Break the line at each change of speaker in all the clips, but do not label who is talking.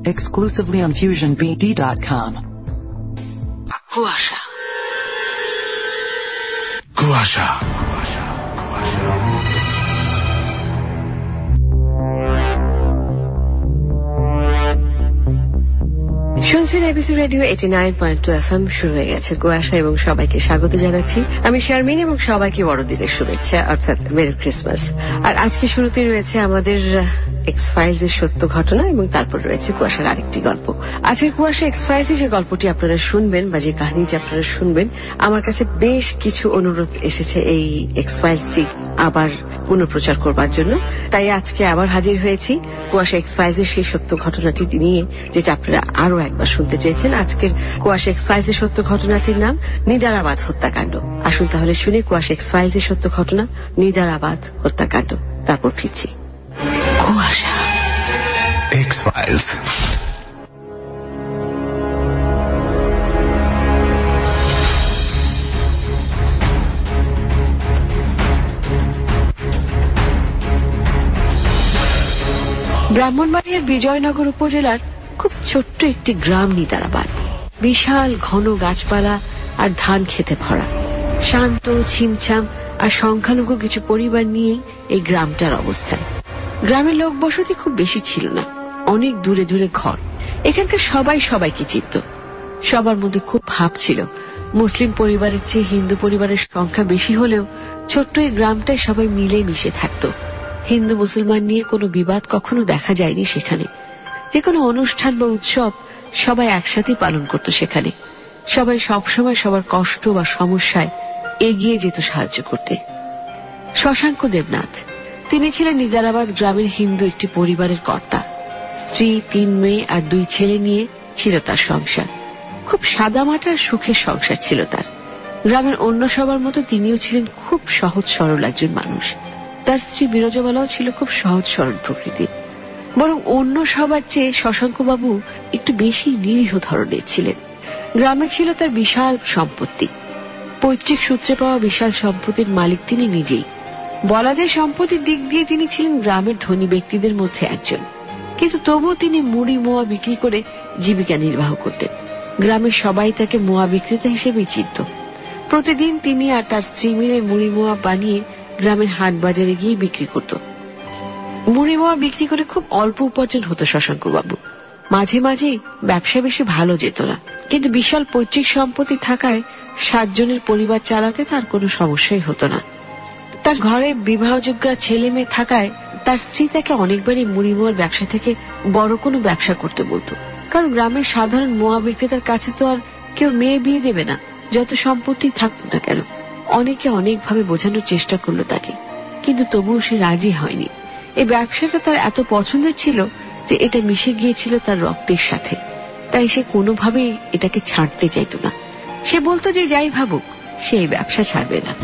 Exclusively on FusionBD.com.
কুয়াশা।
কুয়াশা।
শুনছেন এবিসি রেডিও 89.2 FM। শুরু হয়ে গেছে কুয়াশা এবং সবাইকে স্বাগত জানাচ্ছি। আমি শারমিন এবং সবাইকে বড়দিনের শুভেচ্ছা, অর্থাৎ মেরি ক্রিসমাস। আর আজকে শুরুতে রয়েছে আমাদের এক্স ফাইলস এর সত্য ঘটনা এবং তারপর রয়েছে কুয়াশার আরেকটি গল্প। আজকের কুয়াশা এক্স ফাইলস যে গল্পটি আপনারা শুনবেন বা যে কাহিনীটি আপনারা শুনবেন, আমার কাছে বেশ কিছু অনুরোধ এসেছে এই এক্স ফাইলসটি আবার পুনঃপ্রচার করবার জন্য। তাই আজকে আবার হাজির হয়েছি কুয়াশা এক্স ফাইলস এর সেই সত্য ঘটনাটি নিয়ে, যেটা আপনারা আরো একবার শুনতে চেয়েছেন। আজকের কুয়াশা এক্স ফাইলস এর সত্য ঘটনাটির নাম নিদারাবাদ হত্যাকাণ্ড। আসুন তাহলে শুনে কুয়াশা এক্স ফাইলস এর সত্য ঘটনা নিদারাবাদ হত্যাকাণ্ড, তারপর ফিরছি। কুয়াশা
এক্স ফাইলস।
ব্রাহ্মণবাড়িয়ার বিজয়নগর উপজেলার খুব ছোট্ট একটি গ্রাম নিদারাবাদ। বিশাল ঘন গাছপালা আর ধান খেতে ভরা, শান্ত ছিমছাম আর সংখ্যালঘু কিছু পরিবার নিয়ে এই গ্রামটার অবস্থান। গ্রামের লোক বসতি খুব বেশি ছিল না, অনেক দূরে দূরে ঘর। এখানকার সবাই সবাইকে চিনত। সবার মধ্যে খুব ভাব ছিল। মুসলিম পরিবারের চেয়ে হিন্দু পরিবারের সংখ্যা বেশি হলেও ছোট্ট এই গ্রামটায় সবাই মিলে মিশে থাকত। হিন্দু মুসলমান নিয়ে কোনো বিবাদ কখনো দেখা যায়নি সেখানে। যে কোনো অনুষ্ঠান বা উৎসব সবাই একসাথেই পালন করত সেখানে। সবাই সবসময় সবার কষ্ট বা সমস্যায় এগিয়ে যেত সাহায্য করতে। শশাঙ্ক দেবনাথ, তিনি ছিলেন নিদারাবাদ গ্রামের হিন্দু একটি পরিবারের কর্তা। স্ত্রী, 3 মেয়ে আর 2 ছেলে নিয়ে ছিল তার সংসার। খুব সাদামাটার সুখের সংসার ছিল তার। গ্রামের অন্য সবার মতো তিনিও ছিলেন খুব সহজ সরল একজন মানুষ। তার স্ত্রী বিরজাবালাও ছিল খুব সহজ সরল প্রকৃতির। বরং অন্য সবার চেয়ে শশাঙ্কবাবু একটু বেশি নিরীহ ধরনের ছিলেন। গ্রামে ছিল তার বিশাল সম্পত্তি। পৈতৃক সূত্রে পাওয়া বিশাল সম্পত্তির মালিক তিনি নিজেই। বলা যায় সম্পত্তির দিক দিয়ে তিনি ছিলেন গ্রামের ধনী ব্যক্তিদের মধ্যে একজন। কিন্তু তবুও তিনি মুড়ি মোয়া বিক্রি করে জীবিকা নির্বাহ করতেন। গ্রামের সবাই তাকে মোয়া বিক্রেতা হিসেবেই চিনত। প্রতিদিন তিনি আর তার স্ত্রী মিলে মুড়ি মোয়া বানিয়ে গ্রামের হাট বাজারে গিয়ে বিক্রি করত। মুড়ি মোয়া বিক্রি করে খুব অল্প উপার্জন হতো শশাঙ্কবাবু। মাঝে মাঝে ব্যবসা বেশি ভালো যেত না, কিন্তু বিশাল পৈতৃক সম্পত্তি থাকায় 7 জনের পরিবার চালাতে তার কোনো সমস্যাই হতো না। তার ঘরে বিবাহযোগ্য ছেলে মেয়ে থাকায় তার স্ত্রী তাকে অনেকবারই মুড়ি মোয়ার ব্যবসা থেকে বড় কোনো ব্যবসা করতে বলতো। কারণ গ্রামের সাধারণ মোয়া বিক্রেতার কাছে তো আর কেউ মেয়ে বিয়ে দেবে না, যত সম্পত্তি থাকুক না কেন। অনেকে অনেকভাবে বোঝানোর চেষ্টা করলো তাকে, কিন্তু তবুও সে রাজি হয়নি। এই ব্যবসাটা তার এত পছন্দের ছিল যে এটা মিশে গিয়েছিল তার রক্তের সাথে। তাই সে কোনোভাবেই এটাকে ছাড়তে চাইত না। সে বলতো যে যাই ভাবুক, সে এই ব্যবসা ছাড়বে না।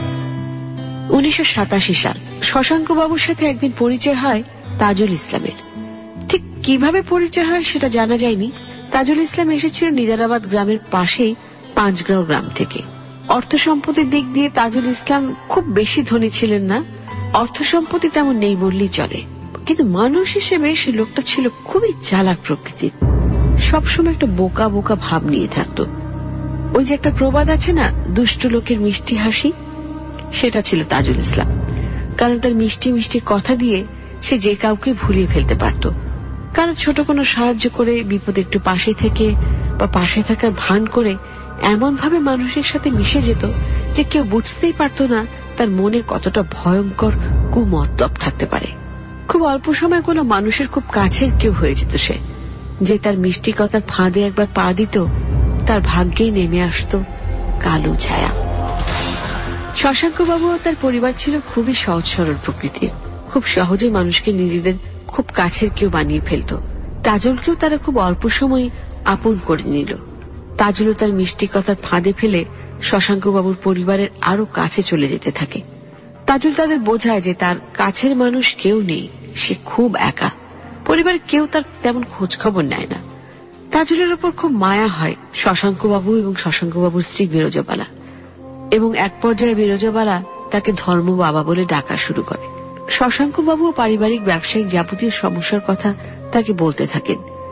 1987 সাল শশাঙ্কবাবুর সাথে একদিন পরিচয় হয় তাজুল ইসলামের। ঠিক কিভাবে পরিচয় হয় সেটা জানা যায়নি। তাজুল ইসলাম এসেছিল নিদারাবাদ গ্রামের পাশেই পাঁচগ্রাও গ্রাম থেকে। অর্থ সম্পত্তির দিক দিয়ে তাজুল ইসলাম খুব বেশি ধনী ছিলেন না। অর্থ সম্পত্তি তেমন নেই বললেই চলে, কিন্তু মানুষ হিসেবে সে লোকটা ছিল খুবই চালাক প্রকৃতির। সবসময় একটা বোকা বোকা ভাব নিয়ে থাকতো। ওই যে একটা প্রবাদ আছে না, দুষ্ট লোকের মিষ্টি হাসি, সেটা ছিল তাজুল ইসলাম। কারণ তার মিষ্টি মিষ্টি কথা দিয়ে সে যে কাউকে ভুলিয়ে ফেলতে পারত। কারণ ছোট কোনো সাহায্য করে, বিপদে একটু পাশে থেকে বা পাশে থাকার ভান করে এমন ভাবে মানুষের সাথে মিশে যেত যে কেউ বুঝতেই পারত না তার মনে কতটা ভয়ঙ্কর কুমতলব থাকতে পারে। খুব অল্প সময় কোনো মানুষের খুব কাছের কেউ হয়ে যেত সে। যে তার মিষ্টি কথার ফাঁদে একবার পা দিত, তার ভাগ্যেই নেমে আসত কালো ছায়া। শশাঙ্কবাবু ও তার পরিবার ছিল খুবই সহজ সরল প্রকৃতির। খুব সহজেই মানুষকে নিজেদের খুব কাছের কেউ বানিয়ে ফেলত। তাজুলকেও তারা খুব অল্প সময় আপন করে নিল। তাজুলও তার মিষ্টি কথার ফাঁদে ফেলে শশাঙ্কবাবুর পরিবারের আরো কাছে চলে যেতে থাকে। তাজুল তাদের বোঝায় যে তার কাছের মানুষ কেউ নেই, সে খুব একা। পরিবারের কেউ তার তেমন খোঁজ খবর নেয় না। তাজুলের ওপর খুব মায়া হয় শশাঙ্কবাবু এবং শশাঙ্কবাবুর স্ত্রী বিরজাবালা, এবং এক পর্যায়ে বিরজাবালা তাকে ধর্ম বাবা বলে ডাকা শুরু করে। শশাঙ্কবাবু ও পারিবারিক ব্যবসায়িক যাবতীয় সমস্যার কথা তাকে বলতে থাকেন।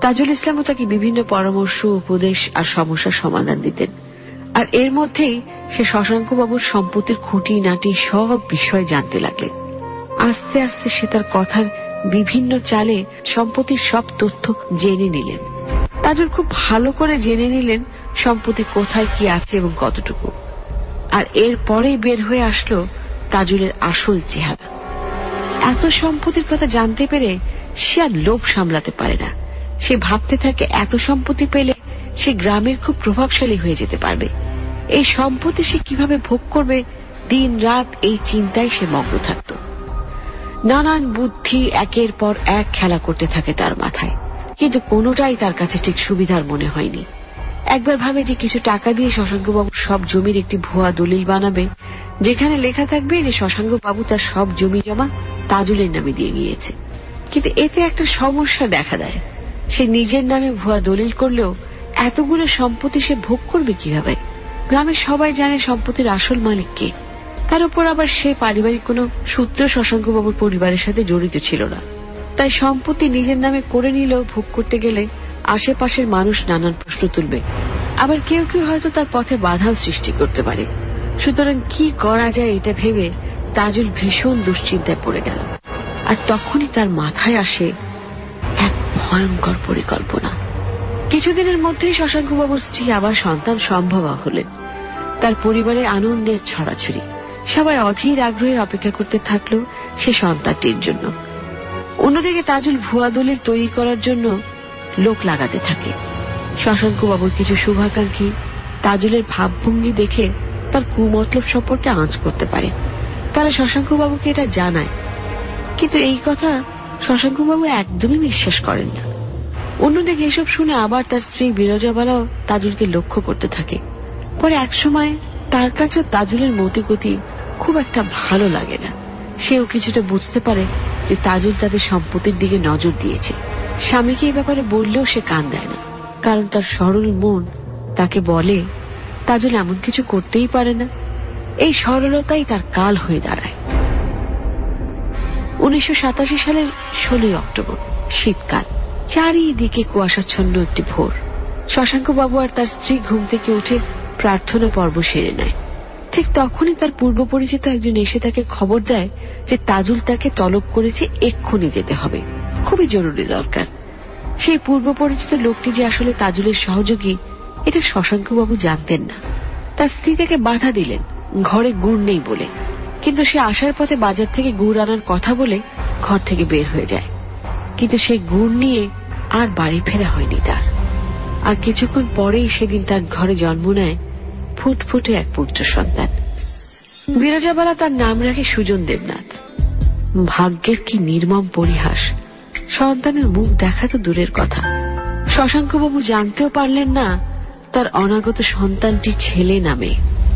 তাজুল ইসলামও তাকে বিভিন্ন পরামর্শ, উপদেশ আর সমস্যার সমাধান দিতেন। আর এর মধ্যেই সে শশাঙ্ক বাবুর সম্পত্তির খুঁটিনাটি সব বিষয় জানতে লাগলেন। আস্তে আস্তে সে তার কথার বিভিন্ন চালে সম্পত্তির সব তথ্য জেনে নিলেন। তাজুল খুব ভালো করে জেনে নিলেন সম্পত্তি কোথায় কি আছে এবং কতটুকু। আর এর পরেই বের হয়ে আসলো তাজুলের আসল চেহারা। এত সম্পত্তির কথা জানতে পেরে সে আর লোভ সামলাতে পারে না। সে ভাবতে থাকে এত সম্পত্তি পেলে সে গ্রামের খুব প্রভাবশালী হয়ে যেতে পারবে। এই সম্পত্তি সে কিভাবে ভোগ করবে, দিন রাত এই চিন্তায় সে মগ্ন থাকত। নানান বুদ্ধি একের পর এক খেলা করতে থাকে তার মাথায়, কিন্তু কোনোটাই তার কাছে ঠিক সুবিধার মনে হয়নি। একবার ভাবে যে কিছু টাকা দিয়ে শশাঙ্কবাবু সব জমির একটি ভুয়া দলিল বানাবে, যেখানে লেখা থাকবে যে শশাঙ্কবাবু তার সব জমি জমা তাজুলের নামে দিয়ে গিয়েছে। কিন্তু এতে একটা সমস্যা দেখা দেয়। সে নিজের নামে ভুয়া দলিল করলেও এতগুলো সম্পত্তি সে ভোগ করবে কিভাবে? গ্রামের সবাই জানে সম্পত্তির আসল মালিক কে। তার উপর আবার সে পারিবারিক কোনো সূত্র শশাঙ্কবাবুর পরিবারের সাথে জড়িত ছিল না। তাই সম্পত্তি নিজের নামে করে নিলেও ভোগ করতে গেলে আশেপাশের মানুষ নানান প্রশ্ন তুলবে, আবার কেউ কেউ হয়তো তার পথে বাধাও সৃষ্টি করতে পারে। সুতরাং কি করা যায় এটা ভেবে তাজুল ভীষণ দুশ্চিন্তায় পড়ে গেল। আর তখনই তার মাথায় আসে এক ভয়ঙ্কর পরিকল্পনা। কিছুদিনের মধ্যেই শশাঙ্কবাবুর স্ত্রী আবার সন্তান সম্ভবা হলেন। তার পরিবারে আনন্দের ছড়াছড়ি। সবাই অধীর আগ্রহে অপেক্ষা করতে থাকলো সে সন্তানটির জন্য। অন্যদিকে তাজুল ভুয়া দলিল তৈরি করার জন্য লোক লাগাতে থাকে। শশাঙ্কবাবুর কিছু শুভাকাঙ্ক্ষী তাজুলের ভাবভঙ্গি দেখে তার কুমতলব সম্পর্কে আঁচ করতে পারে। তারা শশাঙ্কবাবুকে এটা জানায়, কিন্তু এই কথা শশাঙ্কবাবু একদমই বিশ্বাস করেন না। অন্যদিকে এসব শুনে আবার তার স্ত্রী বিরজাবালাও তাজুলকে লক্ষ্য করতে থাকে। পরে একসময় তার কাছেও তাজুলের মতিগতি খুব একটা ভালো লাগে না। সেও কিছুটা বুঝতে পারে যে তাজুল তাদের সম্পত্তির দিকে নজর দিয়েছে। স্বামীকে এই ব্যাপারে বললেও সে কান দেয় না, কারণ তার সরল মন তাকে বলে তাজুল এমন কিছু করতেই পারে না। এই সরলতাই তার কাল হয়ে দাঁড়ায়। 1987 সালের 16 অক্টোবর, শীতকাল। চারিদিকে কুয়াশাচ্ছন্ন একটি ভোর। শশাঙ্কবাবু আর তার স্ত্রী ঘুম থেকে উঠে প্রার্থনা পর্ব সেরে নেয়। ঠিক তখনই তার পূর্ব পরিচিত একজন এসে তাকে খবর দেয় যে তাজুল তাকে তলব করেছে, এক্ষুনি যেতে হবে, খুবই জরুরি দরকার। সেই পূর্ব পরিচিত লোকটি যে আসলে তাজুলের সহযোগী এটা শশাঙ্কবাবু জানতেন না। তার স্ত্রী তাকে বাধা দিলেন ঘরে গুড় নেই বলে, কিন্তু সে আসার পথে বাজার থেকে গুড় আনার কথা বলে ঘর থেকে বের হয়ে যায়। কিন্তু সেই গুড় নিয়ে আর বাড়ি ফেরা হয়নি তার। আর কিছুক্ষণ পরেই সেদিন তার ঘরে জন্ম নেয় ফুটফুটে এক পুত্র সন্তান। বিরজাবালা তার নাম রাখে সুজন দেবনাথ। ভাগ্যের কি নির্মম পরিহাস! সন্তানের মুখ দেখা তো দূরের কথা, শশাঙ্কবাবু জানতেও পারলেন না তার অনাগত সন্তানটি ছেলে নামে।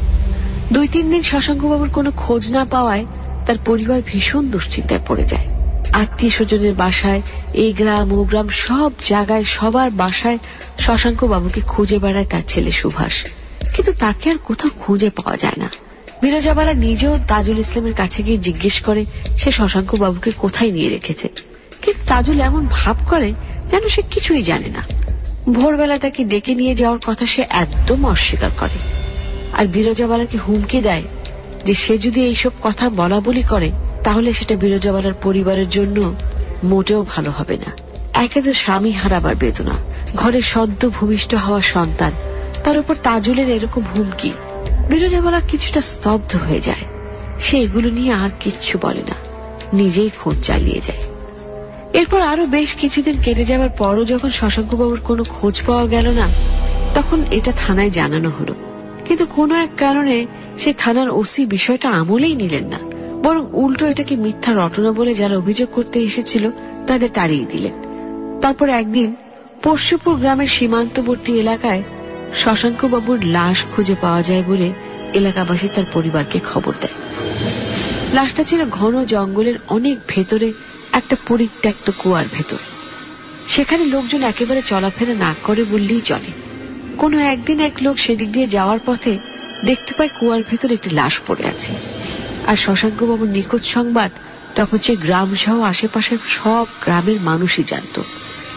2-3 দিন শশাঙ্কবাবুর কোনো খোঁজ না পাওয়ায় তার পরিবার ভীষণ দুশ্চিন্তায় পড়ে যায়। আত্মীয় স্বজনের বাসায়, এই গ্রাম ও গ্রাম সব জায়গায় সবার বাসায় শশাঙ্কবাবুকে খুঁজে বেড়ায় তার ছেলে সুভাষ, কিন্তু তাকে আর কোথাও খুঁজে পাওয়া যায় না। বিরজাবালা নিজেও তাজুল ইসলামের কাছে গিয়ে জিজ্ঞেস করে সে শশাঙ্কবাবুকে কোথায় নিয়ে রেখেছে, কিন্তু তাজুল এমন ভাব করে যেন সে কিছুই জানে না। ভোরবেলা তাকে ডেকে নিয়ে যাওয়ার কথা সে একদম অস্বীকার করে, আর বিরজাবালাকে হুমকি দেয় যে সে যদি এইসব কথা বলা বলি করে তাহলে সেটা বিরজাবালার পরিবারের জন্য মোটেও ভালো হবে না। একে তো স্বামী হারাবার বেদনা, ঘরে সদ্য ভূমিষ্ঠ হওয়া সন্তান, তার উপর তাজুলের এরকম হুমকি। বিরজাবালা কিছুটা স্তব্ধ হয়ে যায়। সে এগুলো নিয়ে আর কিচ্ছু বলে না, নিজেই খোঁজ চালিয়ে যায়। এরপর আরো বেশ কিছুদিন কেটে যাবার পরও যখন শশাঙ্কবাবুর কোনো খোঁজ পাওয়া গেল না, তখন এটা থানায় জানানো হলো। কিন্তু কোনো এক কারণে সে থানার ওসি বিষয়টা আমলেই নিলেন না, বরং উল্টো এটাকে মিথ্যা রটনা বলে যারা অভিযোগ করতে এসেছিল তাদের তাড়িয়ে দিলেন। তারপর একদিন পরশুপুর গ্রামের সীমান্তবর্তী এলাকায় শশাঙ্কবাবুর লাশ খুঁজে পাওয়া যায় বলে এলাকাবাসী তার পরিবারকে খবর দেয়। লাশটা ছিল ঘন জঙ্গলের অনেক ভেতরে একটা পরিত্যক্ত কুয়ার ভেতর। সেখানে লোকজন একেবারে চলাফেরা না করে বললেই চলে। কোনো একদিন এক লোক সেদিক দিয়ে যাওয়ার পথে দেখতে পায় কুয়ার ভেতর একটি লাশ পড়ে আছে। আর শশাঙ্কবাবুর নিখোঁজ সংবাদ তখন সে গ্রাম সহ আশেপাশের সব গ্রামের মানুষই জানত।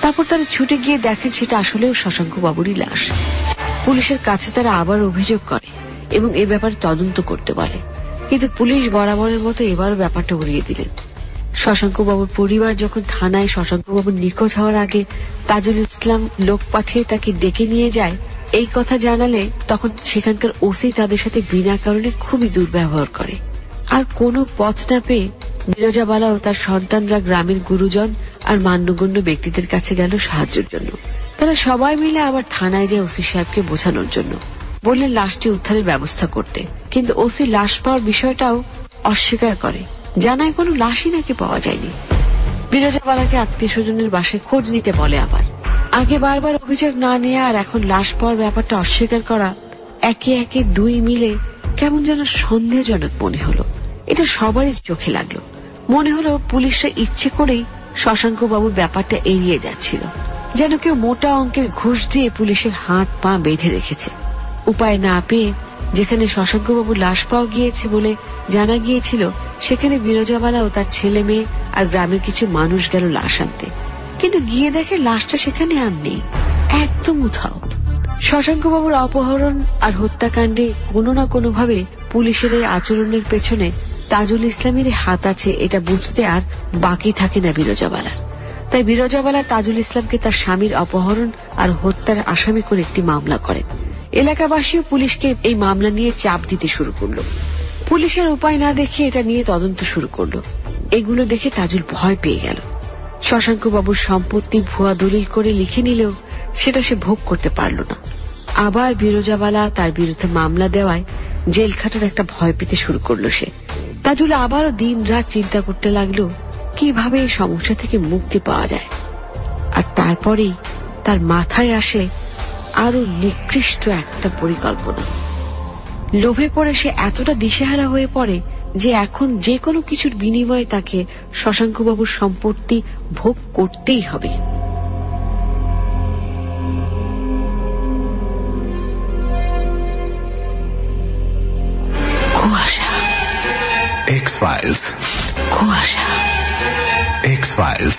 তারপর তারা ছুটে গিয়ে দেখেন সেটা আসলেও শশাঙ্ক বাবুরই লাশ। পুলিশের কাছে তারা আবার অভিযোগ করে এবং এ ব্যাপারে তদন্ত করতে বলে, কিন্তু পুলিশ বরাবরের মতো এবারও ব্যাপারটা উড়িয়ে দিলেন। শশাঙ্ক বাবুর পরিবার যখন থানায় শশাঙ্ক বাবুর নিখোঁজ হওয়ার আগে তাজুল ইসলাম লোক পাঠিয়ে তাকে ডেকে নিয়ে যায় এই কথা জানালে, তখন সেখানকার ওসি তাদের সাথে বিনা কারণে খুবই দুর্ব্যবহার করে। আর কোনো পথ না পেয়ে বিরজাবালা ও তার সন্তানরা গ্রামের গুরুজন আর মান্যগণ্য ব্যক্তিদের কাছে গেল সাহায্যের জন্য। তারা সবাই মিলে আবার থানায় যায় ওসি সাহেবকে বোঝানোর জন্য, বললেন লাশটি উদ্ধারের ব্যবস্থা করতে। কিন্তু ওসি লাশ পাওয়ার বিষয়টাও অস্বীকার করে, জানায় কোনো লাশই নাকি পাওয়া যায়নি। বিরজাবালাকে আত্মীয় স্বজনের বাসায় খোঁজ নিতে বলে। আবার আগে বারবার অভিযোগ না নেওয়া আর এখন লাশ পাওয়ার ব্যাপারটা অস্বীকার করা, একে একে দুই মিলে কেমন যেন সন্দেহজনক মনে হলো। এটা সবারই চোখে লাগলো। মনে হলো পুলিশরা ইচ্ছে করেই শশাঙ্ক বাবুর ব্যাপারটা এড়িয়ে যাচ্ছিল, যেন কেউ মোটা অঙ্কের ঘুষ দিয়ে পুলিশের হাত পা বেঁধে রেখেছে। উপায় না পেয়ে যেখানে শশাঙ্ক বাবুর লাশ পাওয়া গিয়েছে বলে জানা গিয়েছিল, সেখানে বিরজাবালা ও তার ছেলে মেয়ে আর গ্রামের কিছু মানুষ গেল লাশ আনতে, কিন্তু গিয়ে দেখে লাশটা সেখানে আর নেই, একদম উধাও। শশাঙ্ক বাবুর অপহরণ আর হত্যাকাণ্ডে কোনো না কোনো ভাবে পুলিশের এই আচরণের পেছনে তাজুল ইসলামের হাত আছে, এটা বুঝতে আর বাকি থাকে না বিরজাবালার। তাই বিরজাবালা তাজুল ইসলামকে তার স্বামীর অপহরণ আর হত্যার আসামি করে একটি মামলা করেন। এলাকাবাসীও পুলিশকে এই মামলা নিয়ে চাপ দিতে শুরু করলো। পুলিশের উপায় না দেখে এটা নিয়ে তদন্ত শুরু করলো। এগুলো দেখে তাজুল ভয় পেয়ে গেল। শশাঙ্ক বাবুর সম্পত্তি ভুয়া দলিল করে লিখে নিলেও সেটা সে ভোগ করতে পারল না। আবার বিরজাবালা তার বিরুদ্ধে মামলা দেওয়ায় জেল খাটার একটা ভয় পেতে শুরু করলো সে। তাজুল আবারও দিন রাত চিন্তা করতে লাগলো কিভাবে এই সমস্যা থেকে মুক্তি পাওয়া যায়। আর তারপরেই তার মাথায় আসে আরো নিকৃষ্ট একটা পরিকল্পনা। লোভে পড়ে সে এতটা দিশেহারা হয়ে পড়ে যে এখন যে কোনো কিছুর বিনিময়ে তাকে শশাঙ্ক বাবুর সম্পত্তি ভোগ করতেই হবে। কুয়াশা,
X-Files,
কুয়াশা,
X-Files.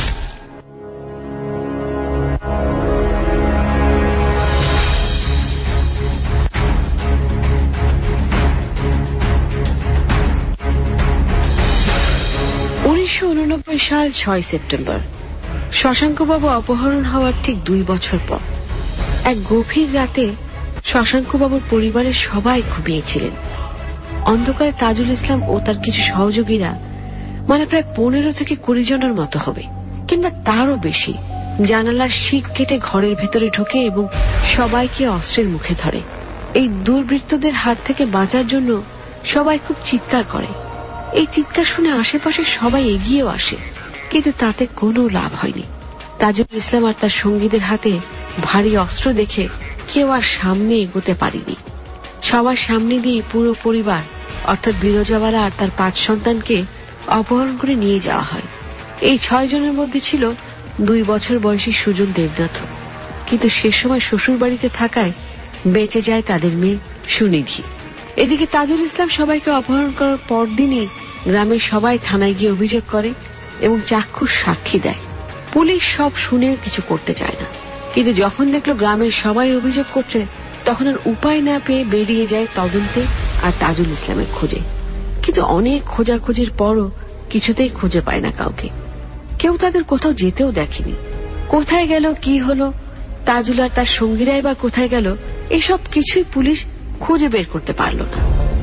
সাল 6 সেপ্টেম্বর শশাঙ্কবাবু অপহরণ হওয়ার ঠিক 2 বছর পর এক গভীর রাতে শশাঙ্কবাবুর পরিবারের সবাই ঘুমিয়েছিলেন। অন্ধকারে তাজুল ইসলাম ও তার কিছু সহযোগীরা, মানে প্রায় 15 থেকে 20 জনের মতো হবে কিংবা তারও বেশি, জানালার শিক কেটে ঘরের ভেতরে ঢোকে এবং সবাইকে অস্ত্রের মুখে ধরে। এই দুর্বৃত্তদের হাত থেকে বাঁচার জন্য সবাই খুব চিৎকার করে। এই চিৎকার শুনে আশেপাশে সবাই এগিয়েও আসে, কিন্তু তাতে কোনো লাভ হয়নি। তাজুল ইসলাম আর তার সঙ্গীদের হাতে ভারী অস্ত্র দেখে কেউ আর সামনে এগোতে পারেনি। সবার সামনে দিয়ে পুরো পরিবার অর্থাৎ বিরজাবালা আর তার 5 সন্তানকে অপহরণ করে নিয়ে যাওয়া হয়। এই 6 জনের মধ্যে ছিল 2 বছর বয়সী সুজন দেবনাথ, কিন্তু সে সময় শ্বশুর বাড়িতে থাকায় বেঁচে যায় তাদের মেয়ে সুনিধি। এদিকে তাজুল ইসলাম সবাইকে অপহরণ করার পরদিনই গ্রামের সবাই থানায় গিয়ে অভিযোগ করে এবং চাক্ষুষ সাক্ষী দেয়। পুলিশ সব শুনেও কিছু করতে চায় না, কিন্তু যখন দেখলো গ্রামের সবাই অভিযোগ করছে, তখন আর উপায় না পেয়ে বেরিয়ে যায় তদন্তে আর তাজুল ইসলামের খোঁজে। কিন্তু অনেক খোঁজাখুঁজির পরও কিছুতেই খুঁজে পায় না কাউকে। কেউ তাদের কোথাও যেতেও দেখেনি। কোথায় গেল, কি হলো, তাজুল আর তার সঙ্গীরাই বা কোথায় গেল, এসব কিছুই পুলিশ খুঁজে বের করতে পারল না।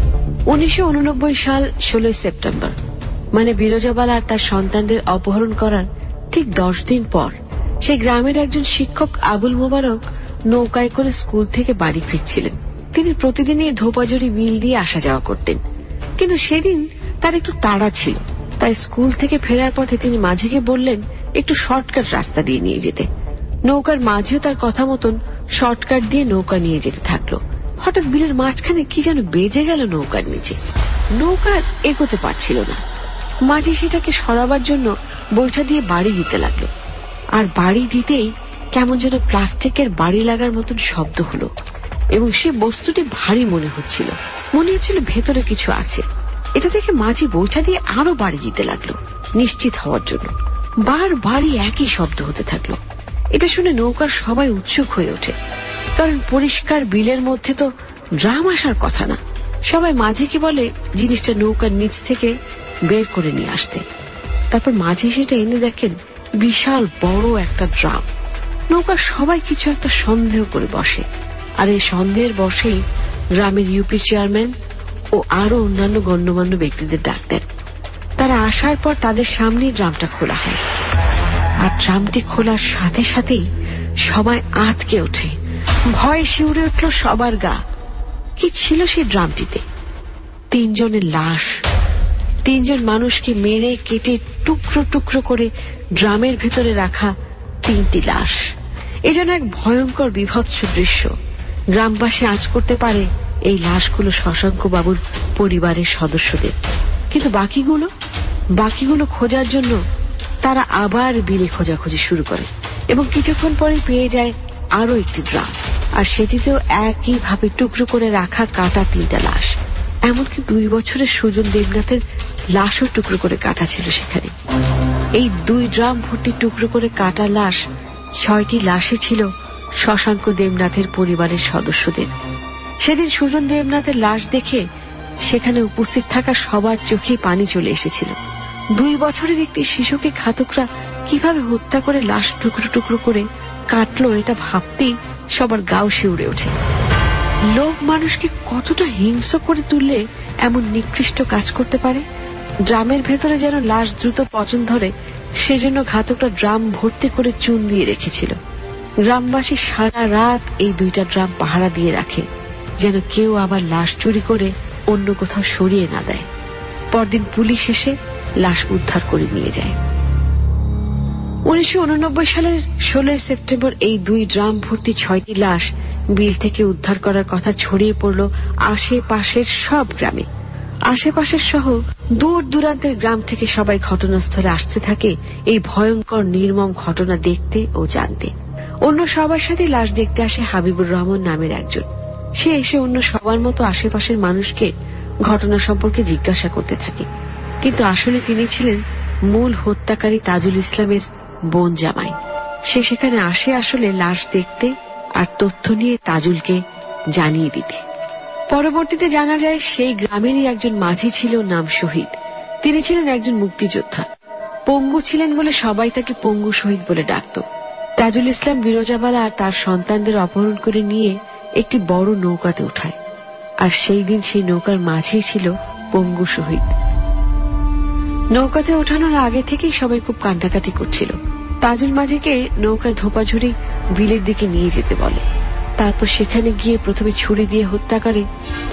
1989 সাল 16 সেপ্টেম্বর, মানে বিরজাবালা আর তার সন্তানদের অপহরণ করার ঠিক 10 দিন পর, সেই গ্রামের একজন শিক্ষক আবুল মোবারক নৌকায় করে স্কুল থেকে বাড়ি ফিরছিলেন। তিনি প্রতিদিনই ধোপাজড়ি বিল দিয়ে আসা যাওয়া করতেন, কিন্তু সেদিন তার একটু তাড়া ছিল। তাই স্কুল থেকে ফেরার পথে তিনি মাঝিকে বললেন একটু শর্টকাট রাস্তা দিয়ে নিয়ে যেতে। নৌকার মাঝিও তার কথা মতন শর্টকাট দিয়ে নৌকা নিয়ে যেতে থাকলো। হঠাৎ বিলের মাঝখানে কি যেন বেজে গেল নৌকার নিচে। নৌকা এগোতে পারছিল না। মাঝি সেটাকে সরাবার জন্য বৈঠা দিয়ে বাড়ি দিতে লাগলো, আর বাড়ি দিতেই কেমন যেন প্লাস্টিকের বাড়ি লাগার মতন শব্দ হলো এবং সে বস্তুটি ভারী মনে হচ্ছিল। ভেতরে কিছু আছে। এটা দেখে মাঝি বৈঠা দিয়ে আরো বাড়ি দিতে লাগলো নিশ্চিত হওয়ার জন্য। বারবারই একই শব্দ হতে থাকলো। এটা শুনে নৌকার সবাই উৎসুক হয়ে ওঠে, কারণ পরিষ্কার বিলের মধ্যে তো ড্রাম আসার কথা না। সবাই মাঝিকে বলে জিনিসটা নৌকার নিচ থেকে বের করে নিয়ে আসতে। তারপর মাঝি সেটা এনে দেখেন বিশাল বড় একটা ড্রাম। নৌকার সবাই কিছু একটা সন্দেহ করে বসে, আর এই সন্দেহের বসেই গ্রামের ইউপি চেয়ারম্যান ও আরো অন্যান্য গণ্যমান্য ব্যক্তিদের ডাক দেন। তারা আসার পর তাদের সামনেই ড্রামটা খোলা হয়, আর ড্রামটি খোলার সাথে সাথেই সবাই আঁতকে ওঠে। ভয়ে শিউরে উঠল সবার গা। কি ছিল সেই ড্রামটিতে? 3 জনের লাশ। 3 জন মানুষকে মেরে কেটে টুকরো টুকরো করে ড্রামের ভেতরে রাখা 3টি লাশ। এ যেন এক ভয়ঙ্কর বিভৎস দৃশ্য। গ্রামবাসী আঁচ করতে পারে এই লাশগুলো শশাঙ্ক বাবুর পরিবারের সদস্যদের, কিন্তু বাকিগুলো খোঁজার জন্য তারা আবার বিলে খোঁজাখুঁজি শুরু করে এবং কিছুক্ষণ পরে পেয়ে যায় আরো একটি ড্রাম, আর সেটিতেও একইভাবে টুকরো করে রাখা কাটা 3টা লাশ। এমনকি 2 বছরের সুজন দেবনাথের লাশও টুকরো করে কাটা ছিল সেখানে। এই 2 ড্রাম ভর্তি টুকরো করে কাটা লাশ, 6টি লাশে ছিল শশাঙ্ক দেবনাথের পরিবারের সদস্যদের। সেদিন সুজন দেবনাথের লাশ দেখে সেখানে উপস্থিত থাকা সবার চোখে পানি চলে এসেছিল। 2 বছরের একটি শিশুকে ঘাতকরা কিভাবে হত্যা করে লাশ টুকরো টুকরো করে কাটলো, এটা ভাবতেই সবার গাও শিউরে ওঠে। লোক মানুষকে কতটা হিংস্র করে তুললে এমন নিকৃষ্ট কাজ করতে পারে? ড্রামের ভেতরে যেন লাশ দ্রুত পচন ধরে, সেজন্য ঘাতকরা ড্রাম ভর্তি করে চুন দিয়ে রেখেছিল। গ্রামবাসী সারা রাত এই 2টা ড্রাম পাহারা দিয়ে রাখে, যেন কেউ আবার লাশ চুরি করে অন্য কোথাও সরিয়ে না দেয়। পরদিন পুলিশ এসে লাশ উদ্ধার করে নিয়ে যায়। 1989 সালের 16 সেপ্টেম্বর এই 2 ড্রাম ভর্তি 6টি লাশ বিল থেকে উদ্ধার করার কথা ছড়িয়ে পড়ল আশেপাশের সব গ্রামে। আশেপাশের সহ দূর দূরান্তের গ্রাম থেকে সবাই ঘটনাস্থলে আসতে থাকে এই ভয়ঙ্কর নির্মম ঘটনা দেখতে ও জানতে। অন্য সবার সাথে লাশ দেখতে আসে হাবিবুর রহমান নামের একজন। সে এসে অন্য সবার মতো আশেপাশের মানুষকে ঘটনা সম্পর্কে জিজ্ঞাসা করতে থাকে, কিন্তু আসলে তিনি ছিলেন মূল হত্যাকারী তাজুল ইসলামের বোন জামাই। সে সেখানে আসে আসলে লাশ দেখতে আর তথ্য নিয়ে তাজুলকে জানিয়ে দিতে। পরবর্তীতে জানা যায় সেই গ্রামেরই একজন মাঝি ছিল, নাম শহীদ। তিনি ছিলেন একজন মুক্তিযোদ্ধা। পঙ্গু ছিলেন বলে সবাই তাকে পঙ্গু শহীদ বলে ডাকত। তাজুল ইসলাম বিরজাবালা আর তার সন্তানদের অপহরণ করে নিয়ে একটি বড় নৌকাতে ওঠায়, আর সেই দিন সেই নৌকার মাঝেই ছিল পঙ্গু শহীদ। নৌকাতে ওঠানোর আগে থেকেই সবাই খুব কান্নাকাটি করছিল। তাজুল মাঝিকে নৌকায় ধোপাঝুরি বিলের দিকে নিয়ে যেতে বলে। তারপর সেখানে গিয়ে প্রথমে ছুরি দিয়ে হত্যা করে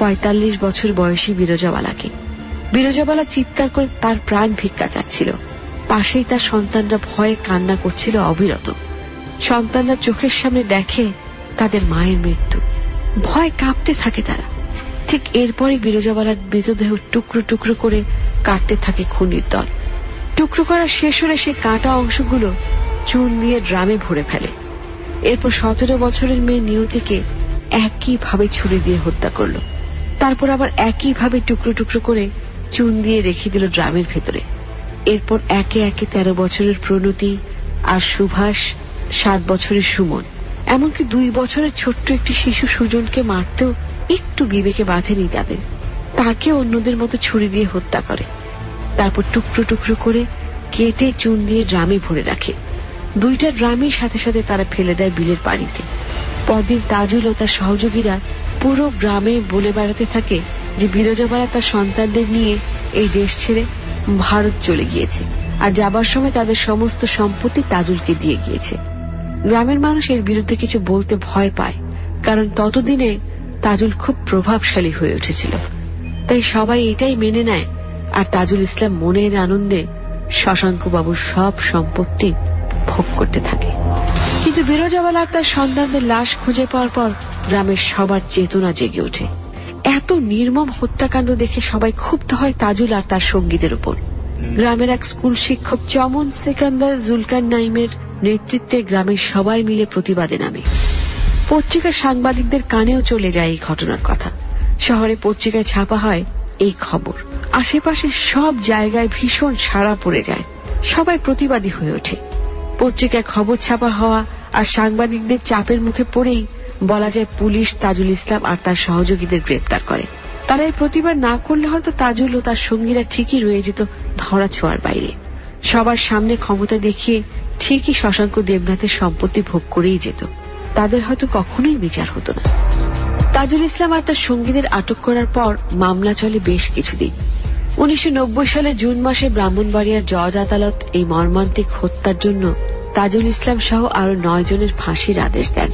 45 বছর বয়সী বিরজাবালাকে। বিরজাবালা চিৎকার করে তার প্রাণ ভিক্ষা চাচ্ছিল। পাশেই তার সন্তানরা ভয়ে কান্না করছিল অবিরত। সন্তানরা চোখের সামনে দেখে তাদের মায়ের মৃত্যু। ভয় কাঁপতে থাকে তারা। ঠিক এরপরই বিরজাবালার মৃতদেহ টুকরো টুকরো করে কাটতে থাকে খুনির দল। টুকরো করা শেষ হলে সে কাটা অংশগুলো চুন দিয়ে ড্রামে ভরে ফেলে। এরপর 17 বছরের মেয়ে নিয়তিকে একইভাবে ছুরি দিয়ে হত্যা করল। তারপর আবার একইভাবে টুকরো টুকরো করে চুন দিয়ে রেখে দিল ড্রামের ভেতরে। এরপর একে একে 13 বছরের প্রণতি আর সুভাষ, 7 বছরের সুমন, এমনকি 2 বছরের ছোট্ট একটি শিশু সুজনকে মারতেও একটু বিবেকে বাঁধেনি তাদের। তাকে অন্যদের মতো ছুরি দিয়ে হত্যা করে। তারপর টুকরো টুকরো করে কেটে চুন দিয়ে ড্রামে ভরে রাখে। 2টা ড্রামের সাথে সাথে তারা ফেলে দেয় বিলের পানিতে। পরদিন তাজুল ও তার সহযোগীরা পুরো গ্রামে বলে বেড়াতে থাকে যে বিরজাবালা তার সন্তানদের নিয়ে এই দেশ ছেড়ে ভারত চলে গিয়েছে, আর যাবার সময় তাদের সমস্ত সম্পত্তি তাজুলকে দিয়ে গিয়েছে। গ্রামের মানুষ এর বিরুদ্ধে কিছু বলতে ভয় পায়, কারণ ততদিনে তাজুল খুব প্রভাবশালী হয়ে উঠেছিল। তাই সবাই এটাই মেনে নেয়, আর তাজুল ইসলাম মনের আনন্দে শশাঙ্ক বাবুর সব সম্পত্তি ভোগ করতে থাকে। কিন্তু বিরজাবালা আর তার সন্তানদের লাশ খুঁজে পাওয়ার পর গ্রামের সবার চেতনা জেগে ওঠে। এত নির্মম হত্যাকাণ্ড দেখে সবাই ক্ষুব্ধ হয় তাজুল আর তার সঙ্গীদের উপর। গ্রামের এক স্কুল শিক্ষক চমন সেকান্দার জুলকার নাইমের নেতৃত্বে গ্রামের সবাই মিলে প্রতিবাদে নামে। পত্রিকার সাংবাদিকদের কানেও চলে যায় এই ঘটনার কথা। শহরে পত্রিকায় ছাপা হয় এই খবর। আশেপাশে সব জায়গায় ভীষণ সাড়া পড়ে যায়। সবাই প্রতিবাদী হয়ে ওঠে। পত্রিকায় খবর ছাপা হওয়া আর সাংবাদিকদের চাপের মুখে পড়েই বলা যায় পুলিশ তাজুল ইসলাম আর তার সহযোগীদের গ্রেপ্তার করে। তারা এই প্রতিবাদ না করলে হয়তো তাজুল ও তার সঙ্গীরা ঠিকই রয়ে যেত ধরা ছোঁয়ার বাইরে। সবার সামনে ক্ষমতা দেখিয়ে ঠিকই শশাঙ্ক দেবনাথের সম্পত্তি ভোগ করেই যেত। তাদের হয়তো কখনোই বিচার হতো না। তাজুল ইসলাম আর তার সঙ্গীদের আটক করার পর মামলা চলে বেশ কিছুদিন। 1990 সালের জুন মাসে ব্রাহ্মণবাড়িয়ার জজ আদালত এই মর্মান্তিক হত্যার জন্য তাজুল ইসলাম সহ আরো 9 জনের ফাঁসির আদেশ দেন।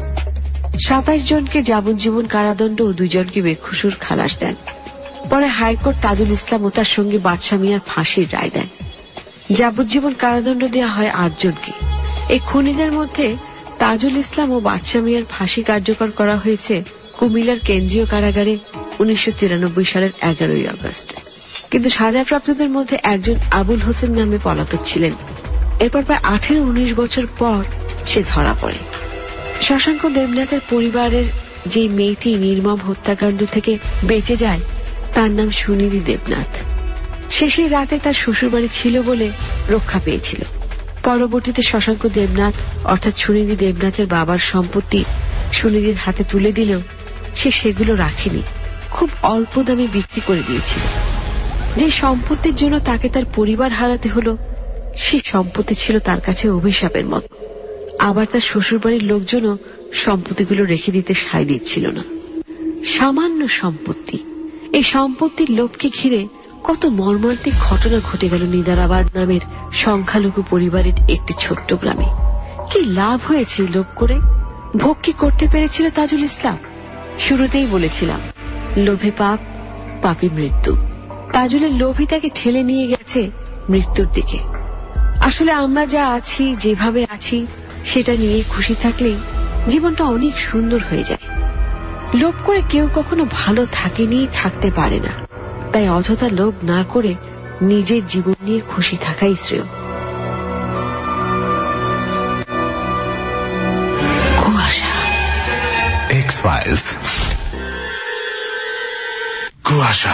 27 জনকে যাবজ্জীবন কারাদণ্ড ও 2 জনকে বেকসুর খালাস দেন। পরে হাইকোর্ট তাজুল ইসলাম ও তার সঙ্গী বাদশা মিয়ার ফাঁসির রায় দেন। যাবজ্জীবন কারাদণ্ড দেওয়া হয় 8 জনকে। এই খুনিদের মধ্যে তাজুল ইসলাম ও বাদশা মিয়ার ফাঁসি কার্যকর করা হয়েছে কুমিল্লার কেন্দ্রীয় কারাগারে 1993 সালের 11 আগস্ট। কিন্তু সাজাপ্রাপ্তদের মধ্যে একজন আবুল হোসেন নামে পলাতক ছিলেন। এরপর প্রায় 18-19 বছর পর সে ধরা পড়ে। শশাঙ্ক দেবনাথের পরিবারের যে মেয়েটি নির্মম হত্যাকাণ্ড থেকে বেঁচে যায় তার নাম সুনিধি দেবনাথ। সে সেই রাতে তার শ্বশুরবাড়ি ছিল বলে রক্ষা পেয়েছিল। পরবর্তীতে শশাঙ্ক দেবনাথ অর্থাৎ সুনিধি দেবনাথের বাবার সম্পত্তি সুনিধির হাতে তুলে দিলেও সে সেগুলো রাখেনি, খুব অল্প দামে বিক্রি করে দিয়েছিল। যে সম্পত্তির জন্য তাকে তার পরিবার হারাতে হলো সেই সম্পত্তি ছিল তার কাছে অভিশাপের মতো। আবার তার শ্বশুরবাড়ির লোকজনও সম্পত্তিগুলো রেখে দিতে সায় দিচ্ছিল না। সামান্য সম্পত্তি, এই সম্পত্তির লোভকে ঘিরে কত মর্মান্তিক ঘটনা ঘটে গেল নিদারাবাদ নামের সংখ্যালঘু পরিবারের একটি ছোট্ট গ্রামে। কি লাভ হয়েছে লোভ করে? ভোগ কি করতে পেরেছিল তাজুল ইসলাম? শুরুতেই বলেছিলাম লোভে পাপ, পাপী মৃত্যু। তাজুলের লোভই তাকে ঠেলে নিয়ে গেছে মৃত্যুর দিকে। আসলে আমরা যা আছি, যেভাবে আছি, সেটা নিয়ে খুশি থাকলেই জীবনটা অনেক সুন্দর হয়ে যায়। লোভ করে কেউ কখনো ভালো থাকেনি, থাকতে পারে না। তাই অযথা লোভ না করে নিজের জীবন নিয়ে খুশি থাকাই শ্রেয়। কুয়াশা,
X-Files. কুয়াশা।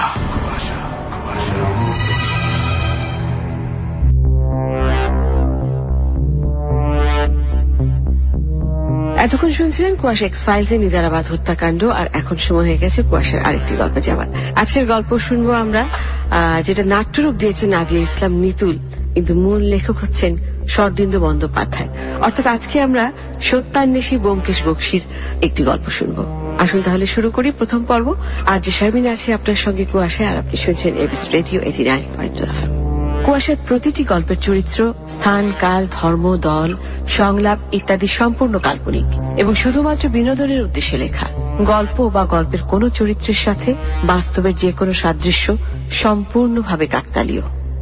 এতক্ষণ শুনছিলেন কুয়াশা X-Files এর নিদারাবাদ হত্যাকাণ্ড। আর এখন সময় হয়ে গেছে কুয়াশার আরেকটি গল্পে যাওয়ার। আজকের গল্প শুনবো আমরা, যেটা নাট্যরূপ দিয়েছে নাদিয়া ইসলাম নিতুল, কিন্তু মূল লেখক হচ্ছেন শরদিন্দু বন্দ্যোপাধ্যায়। অর্থাৎ আজকে আমরা সত্যান্বেষী ব্যোমকেশ বক্সীর একটি গল্প শুনবো। আসুন তাহলে শুরু করি প্রথম পর্ব। আর যে শারমিন আছে আপনার সঙ্গে কুয়াশায়, আর আপনি শুনছেন এবিসি রেডিও 89.2 FM। কুয়াশার প্রতিটি গল্পের চরিত্র, স্থান, কাল, ধর্ম, দল, সংলাপ ইত্যাদি সম্পূর্ণ কাল্পনিক এবং শুধুমাত্র বিনোদনের উদ্দেশ্যে লেখা। গল্প বা গল্পের কোন চরিত্রের সাথে বাস্তবের যে কোনো সাদৃশ্য সম্পূর্ণভাবে কাকতালীয়।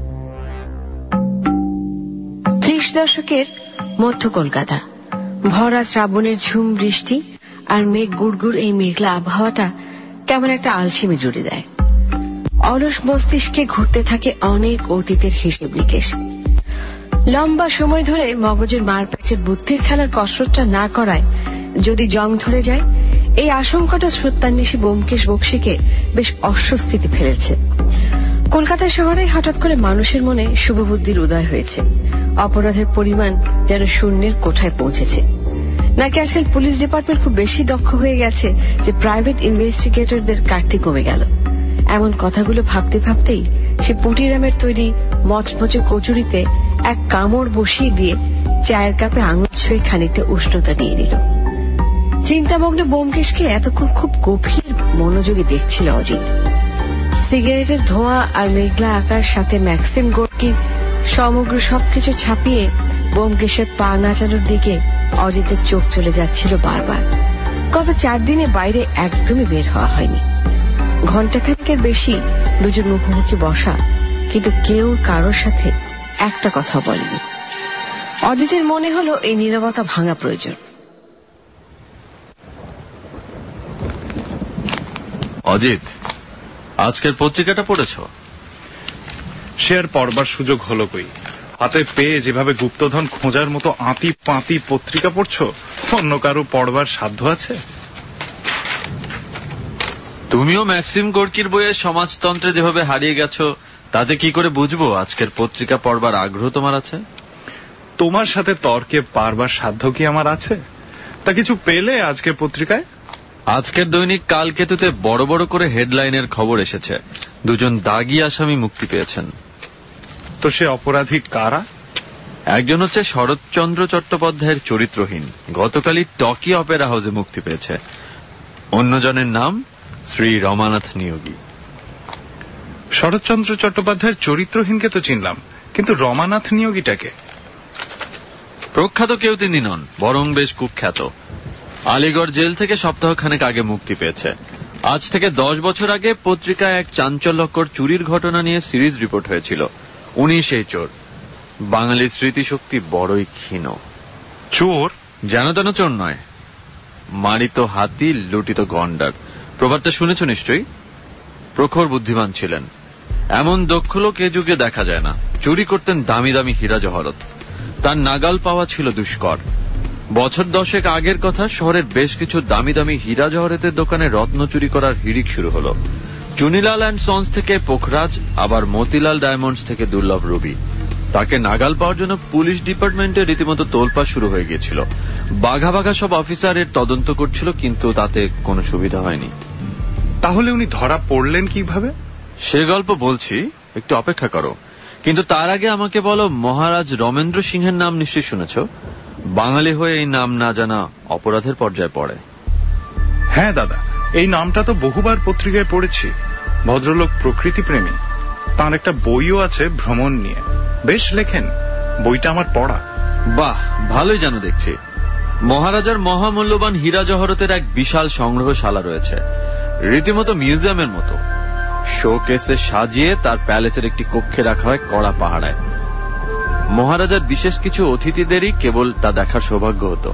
30 দশকের মধ্য কলকাতা, ভরা শ্রাবণের ঝুম বৃষ্টি আর মেঘ গুড়গুড়। এই মেঘলা আবহাওয়াটা কেমন একটা আলসেমি জুড়ে দেয়। অলস মস্তিষ্কে ঘুরতে থাকে অনেক অতীতের হিসেব নিকেশ। লম্বা সময় ধরে মগজের মারপ্যাচের বুদ্ধির খেলার কসরতটা না করায় যদি জং ধরে যায়, এই আশঙ্কাটা সত্যান্বেষী ব্যোমকেশ বক্সীকে বেশ অস্বস্তিতে ফেলেছে। কলকাতা শহরে হঠাৎ করে মানুষের মনে শুভবুদ্ধির উদয় হয়েছে। অপরাধের পরিমাণ যেন শূন্যের কোঠায় পৌঁছেছে। নাকি আসলে পুলিশ ডিপার্টমেন্ট খুব বেশি দক্ষ হয়ে গেছে যে প্রাইভেট ইনভেস্টিগেটরদের কাটতি কমে গেল। এমন কথাগুলো ভাবতে ভাবতেই সে পুটিরামের তৈরি মচমচে কচুরিতে এক কামড় বসিয়ে দিয়ে চায়ের কাপে আঙুল ছুঁয়ে খানিকটা উষ্ণতা নিয়ে নিল। চিন্তামগ্ন ব্যোমকেশকে এতক্ষণ খুব গভীর মনোযোগে দেখছিল অজিত। সিগারেটের ধোঁয়া আর মেঘলা আকাশ সাথে ম্যাক্সিম গোর্কির সমগ্র সবকিছু ছাপিয়ে ব্যোমকেশের পা নাচানোর দিকে অজিতের চোখ চলে যাচ্ছিল বারবার। গত 4 দিনে বাইরে একদমই বের হওয়া হয়নি। ঘণ্টাখানেকের বেশি দুজন মুখোমুখি বসা, কিন্তু কেউ কারোর সাথে একটা কথা বলেনি। অজিতের মনে হলো এই নীরবতা ভাঙা প্রয়োজন।
অজিত, আজকের পত্রিকাটা পড়েছ?
সে আর পড়বার সুযোগ হলো কই? হাতে পেয়ে যেভাবে গুপ্তধন খোঁজার মতো আঁতি পাঁতি পত্রিকা পড়ছো, অন্য কারো পড়বার সাধ্য আছে?
তুমিও ম্যাক্সিম গোর্কির বইয়ে সমাজতন্ত্রে যেভাবে হারিয়ে গেছো তাতে কি করে বুঝবো আজকের পত্রিকা পড়বার আগ্রহ তোমার আছে?
তোমার সাথে তর্কে পারবার সাধ্য কি আমার আছে? তা কিছু পেলে আজকের পত্রিকায়?
আজকের দৈনিক কালকেতুতে বড় বড় করে হেডলাইনের খবর এসেছে, 2 জন দাগী আসামি মুক্তি পেয়েছেন।
তো সে অপরাধী কারা?
একজন হচ্ছে শরৎচন্দ্র চট্টোপাধ্যায়ের চরিত্রহীন, গতকালই টকি অপেরা হাউসে মুক্তি পেয়েছে। অন্যজনের নাম শ্রী রমানাথ নিয়োগী।
শরৎচন্দ্র চট্টোপাধ্যায়ের চরিত্রহীনকে তো চিনলাম, কিন্তু রমানাথ নিয়োগীটাকে?
প্রখ্যাত কেউ তিনি নন, বরং বেশ কুখ্যাত। আলিগড় জেল থেকে সপ্তাহখানেক আগে মুক্তি পেয়েছে। আজ থেকে 10 বছর আগে পত্রিকায় এক চাঞ্চল্যকর চুরির ঘটনা নিয়ে সিরিজ রিপোর্ট হয়েছিল। উনি সেই চোর। বাঙালির স্মৃতিশক্তি বড়ই ক্ষীণ।
চোর?
যেন তেন চোর নয়, মারিত হাতি লুটিত গন্ডার। প্রবাদটা শুনেছ নিশ্চয়ই। প্রখর বুদ্ধিমান ছিলেন, এমন দক্ষ লোক এ যুগে দেখা যায় না। চুরি করতেন দামি দামি হীরা জহরত। তার নাগাল পাওয়া ছিল দুষ্কর। বছর 10 আগের কথা, শহরের বেশ কিছু দামি দামি হীরা জহরতের দোকানে রত্ন চুরি করার হিড়িক শুরু হলো। চুনিলাল অ্যান্ড সন্স থেকে পোখরাজ, আবার মতিলাল ডায়মন্ডস থেকে দুর্লভ রুবি। তাকে নাগাল পাওয়ার জন্য পুলিশ ডিপার্টমেন্টে রীতিমতো তোলপাড় শুরু হয়ে গিয়েছিল। বাঘা বাঘা সব অফিসার এর তদন্ত করছিল, কিন্তু তাতে কোনো সুবিধা হয়নি।
তাহলে উনি ধরা পড়লেন কিভাবে?
সে গল্প বলছি, একটু অপেক্ষা করো। কিন্তু তার আগে আমাকে বলো, মহারাজ রমেন্দ্র সিংহের নাম নিশ্চয়ই শুনেছ। বাঙালি হয়ে এই নাম না জানা অপরাধের পর্যায়ে পড়ে।
হ্যাঁ দাদা, এই নামটা তো বহুবার পত্রিকায় পড়েছি। ভদ্রলোক প্রকৃতি প্রেমী। তার একটা বইও আছে ভ্রমণ নিয়ে, বেশ লেখেন। বইটা আমার পড়া।
বাহ, ভালোই জানো দেখছি। মহারাজার মহামূল্যবান হীরা জহরতের এক বিশাল সংগ্রহশালা রয়েছে, রীতিমতো মিউজিয়ামের মতো। শোকেসে সাজিয়ে তার প্যালেসের একটি কক্ষে রাখা হয় কড়া পাহারায়। মহারাজার বিশেষ কিছু অতিথিদেরই কেবল তা দেখার সৌভাগ্য হতো।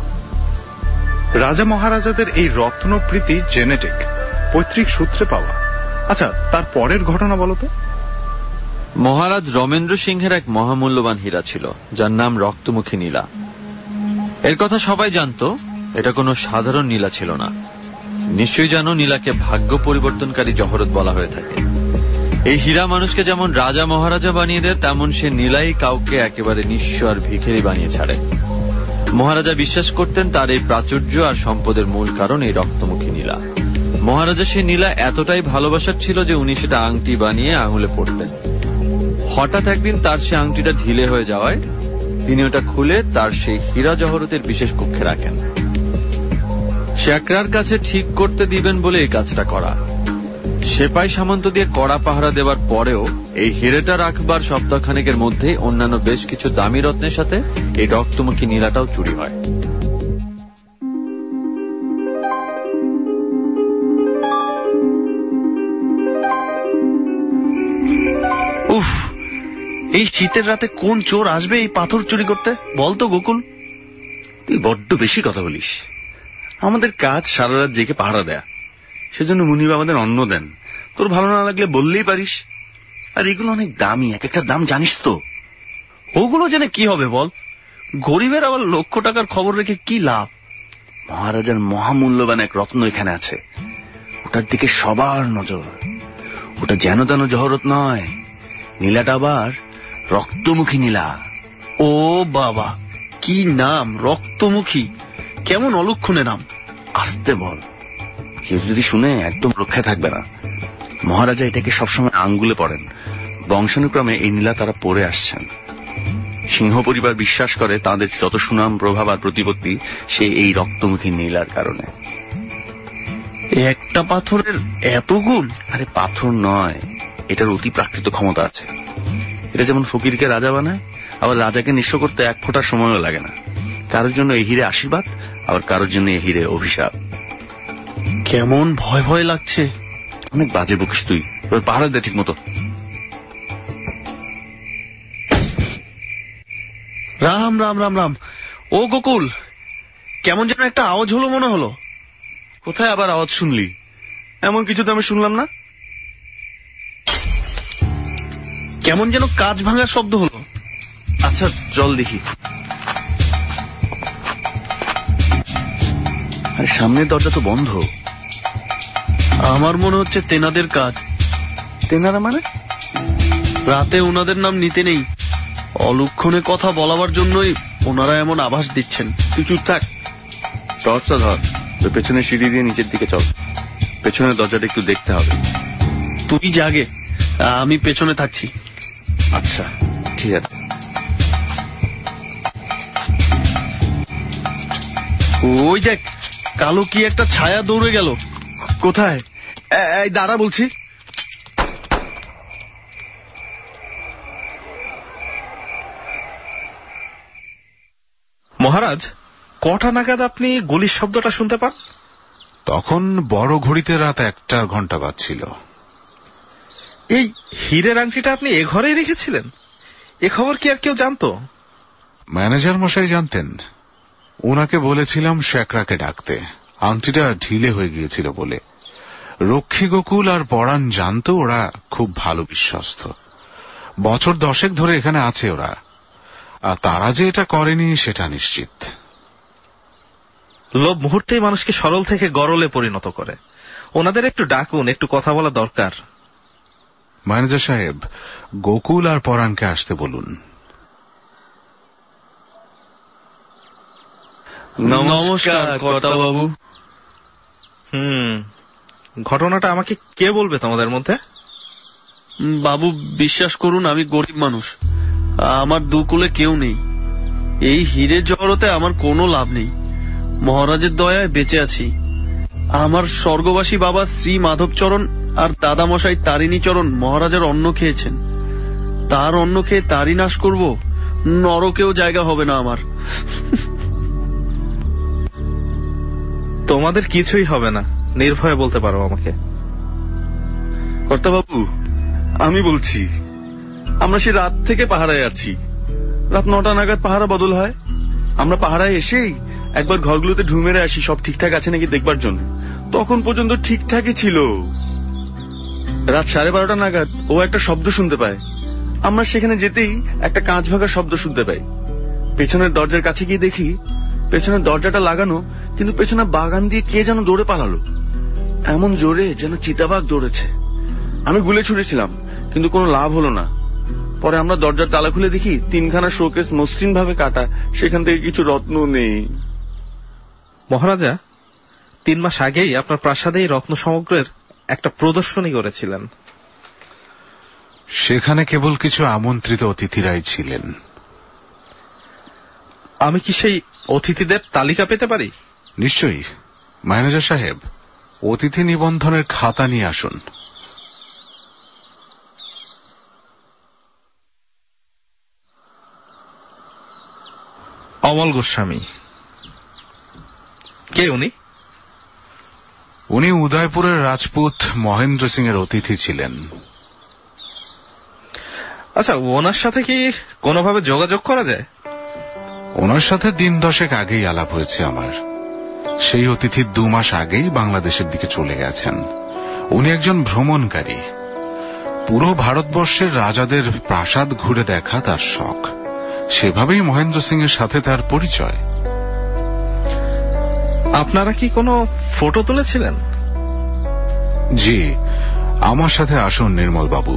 রাজা মহারাজাদের এই রত্নপ্রীতি জেনেটিক, পৈতৃক সূত্রে পাওয়া। আচ্ছা, তার পরের ঘটনা বলো তো।
মহারাজ রমেন্দ্র সিংহের এক মহামূল্যবান হীরা ছিল, যার নাম রক্তমুখী নীলা। এর কথা সবাই জানত। এটা কোনো সাধারণ নীলা ছিল না। নিশ্চয়ই জানো, নীলাকে ভাগ্য পরিবর্তনকারী জহরত বলা হয়ে থাকে। এই হীরা মানুষকে যেমন রাজা মহারাজা বানিয়ে দেয়, তেমন সে নীলাই কাউকে একেবারে নিঃস্ব আর ভিখারি বানিয়ে ছাড়ে। মহারাজা বিশ্বাস করতেন তার এই প্রাচুর্য আর সম্পদের মূল কারণ এই রক্তমুখী নীলা। মহারাজা সেই নীলা এতটাই ভালোবাসার ছিল যে উনি সেটা আংটি বানিয়ে আঙুলে পরতেন। হঠাৎ একদিন তার সে আংটিটা ঢিলে হয়ে যাওয়ায় তিনি ওটা খুলে তার সেই হীরা জহরতের বিশেষ কক্ষে রাখেন। শেকরার কাছে ঠিক করতে দিবেন বলে এই কাজটা করা। সেপাই সামন্ত দিয়ে কড়া পাহারা দেওয়ার পরেও এই হিরেটা রাখবার সপ্তাহখানেকের মধ্যেই অন্যান্য বেশ কিছু দামি রত্নের সাথে এই রক্তমুখী নীলাটাও চুরি হয়।
উফ, এই শীতের রাতে কোন চোর আসবে এই পাথর চুরি করতে? বলতো গোকুল।
তুই বড্ড বেশি কথা বলিস। আমাদের কাজ সারা রাত জেগে পাহারা দেয়া, সেজন্য মুনিব আমাদের অন্ন দেন। তোর ভালো না লাগলে বললেই পারিস। আর এগুলো অনেক দামি, এক একটা দাম জানিস তো।
ওগুলো জেনে কি হবে বল? গরিবের আবার লক্ষ টাকার খবর রেখে কি লাভ?
মহারাজার মহামূল্যবান এক রত্ন এখানে আছে, ওটার দিকে সবার নজর। ওটা যেন তেন জহরত নয়, নীলাটা আবার রক্তমুখী নীলা।
ও বাবা, কি নাম! রক্তমুখী, কেমন অলক্ষণে নাম।
আস্তে বল, কেউ যদি শুনে একদম রক্ষা থাকবে না। মহারাজা এটাকে সবসময় আঙ্গুলে পড়েন। বংশানুক্রমে এই নীলা তারা পরে আসছেন। সিংহ পরিবার বিশ্বাস করে তাদের যত সুনাম, প্রভাব আর প্রতিপত্তি সে এই রক্তমুখী নীলার কারণে।
একটা পাথরের এত গুণ?
আরে পাথর নয়, এটার অতি প্রাকৃত ক্ষমতা আছে। এটা যেমন ফকিরকে রাজা বানায়, আবার রাজাকে নিঃস্ব করতে এক ফোঁটা সময়ও লাগে না। কারোর জন্য এই হিরে আশীর্বাদ, আবার কারোর জন্য এই হিরে অভিশাপ।
কেমন ভয় ভয় লাগছে।
অনেক বাজে বকিস তুই, তোর পাহারা দে ঠিক মতো।
রাম রাম রাম রাম। ও গোকুল, কেমন যেন একটা আওয়াজ হলো মনে হলো।
কোথায় আবার আওয়াজ শুনলি? এমন কিছু তো আমি শুনলাম না।
কেমন যেন কাঁচ ভাঙার শব্দ হলো।
আচ্ছা চল দেখি। আরে সামনের দরজা তো বন্ধ।
আমার মনে হচ্ছে তেনাদের কাজ।
তেনারা মানে?
রাতে ওনাদের নাম নিতে নেই। অলক্ষণে কথা বলাবার জন্যই ওনারা এমন আভাস দিচ্ছেন।
তুই চুপ থাক, টর্চটা ধর, তোর পেছনে সিঁড়ি দিয়ে নিচের দিকে চল। পেছনের দরজাটা একটু দেখতে হবে।
তুই জাগে, আমি পেছনে থাকছি।
আচ্ছা ঠিক আছে।
ওই দেখ, কালো কি একটা ছায়া দৌড়ে গেল।
কোথায়? এই দাঁড়া বলছি।
মহারাজ, কটা নাগাদ আপনি গুলির শব্দটা শুনতে পান?
তখন বড় ঘড়িতে রাত 1টা ঘন্টা বাজছিল।
এই হীরের আংটিটা আপনি এ ঘরেই রেখেছিলেন? এ খবর কি আর কেউ জানতো?
ম্যানেজার মশাই জানতেন। ওনাকে বলেছিলাম শেখরাকে ডাকতে, আংটিটা ঢিলে হয়ে গিয়েছিল বলে। রক্ষী গোকুল আর পরাণ জানতো, ওরা খুব ভালো বিশ্বস্ত। বছর 10 ধরে এখানে আছে ওরা, আর তারা যে এটা করেনি সেটা নিশ্চিত।
লোভ মুহূর্তেই মানুষকে সরল থেকে গরলে পরিণত করে। ওনাদের একটু ডাকুন, একটু কথা বলা দরকার।
ম্যানেজার সাহেব, গোকুল আর পরাণকে আসতে বলুন।
নমস্কার কর্তাবাবু।
ঘটনাটা আমাকে কে বলবে তোমাদের মধ্যে?
বাবু, বিশ্বাস করুন, আমি গরিব মানুষ, আমার দুকুলে কেউ নেই। এই হীরের জগতে আমার কোনো লাভ নেই। মহারাজের দয়ায় বেঁচে আছি। আমার স্বর্গবাসী বাবা শ্রী মাধবচরণ আর দাদামশাই তারিণীচরণ মহারাজের অন্ন খেয়েছেন। তার অন্ন খেয়ে তারই নাশ করব? নরকেও জায়গা হবে না আমার।
তোমাদের কিছুই হবে না, নির্ভয়ে বলতে পারো আমাকে।
কর্তাবাবু, আমি বলছি, আমরা সে রাত থেকে পাহারায় আছি। রাত 9টা নাগাদ পাহারা বদল হয়। আমরা পাহারায় এসেই একবার ঘরগুলোতে ঢু মেরে আসি সব ঠিকঠাক আছে নাকি দেখবার জন্য। তখন পর্যন্ত ঠিকঠাকই ছিল। রাত 12:30 নাগাদ ও একটা শব্দ শুনতে পায়। আমরা সেখানে যেতেই একটা কাঁচ ভাঙার শব্দ শুনতে পাই। পেছনের দরজার কাছে গিয়ে দেখি পেছনের দরজাটা লাগানো, কিন্তু পেছনে বাগান দিয়ে কে যেন দৌড়ে পালালো, এমন জোরে যেন চিতাবাঘ দৌড়েছে। আমি গুলে ছুড়েছিলাম, কিন্তু কোনো লাভ হলো না। পরে আমরা দরজার তালা খুলে দেখি 3খানা শোকেস মসৃণ ভাবে কাটা, সেখান থেকে কিছু রত্ন নেই।
মহারাজা 3 মাস আগেই আপনার প্রাসাদেই রত্ন সমগ্রের একটা প্রদর্শনী করেছিলেন।
সেখানে কেবল কিছু আমন্ত্রিত অতিথিরাই ছিলেন।
আমি কি সেই অতিথিদের তালিকা পেতে পারি?
নিশ্চয়ই। ম্যানেজার সাহেব, অতিথি নিবন্ধনের খাতা নিয়ে আসুন।
অমল গোস্বামী। কে উনি?
উনি উদয়পুরের রাজপুত মহেন্দ্র সিং এর অতিথি ছিলেন।
আচ্ছা, ওনার সাথে কি কোনোভাবে যোগাযোগ করা যায়?
ওনার সাথে 10 দশেক আগেই আলাপ হয়েছে আমার। সেই অতিথি 2 মাস আগেই বাংলাদেশের দিকে চলে গেছেন। উনি একজন ভ্রমণকারী। পুরো ভারতবর্ষের রাজাদের প্রাসাদ ঘুরে দেখা তার শখ। সেভাবেই মহেন্দ্র সিং এর সাথে তার পরিচয়।
আপনারা কি কোনো ফটো তুলেছিলেন?
জি, আমার সাথে আসুন নির্মল বাবু।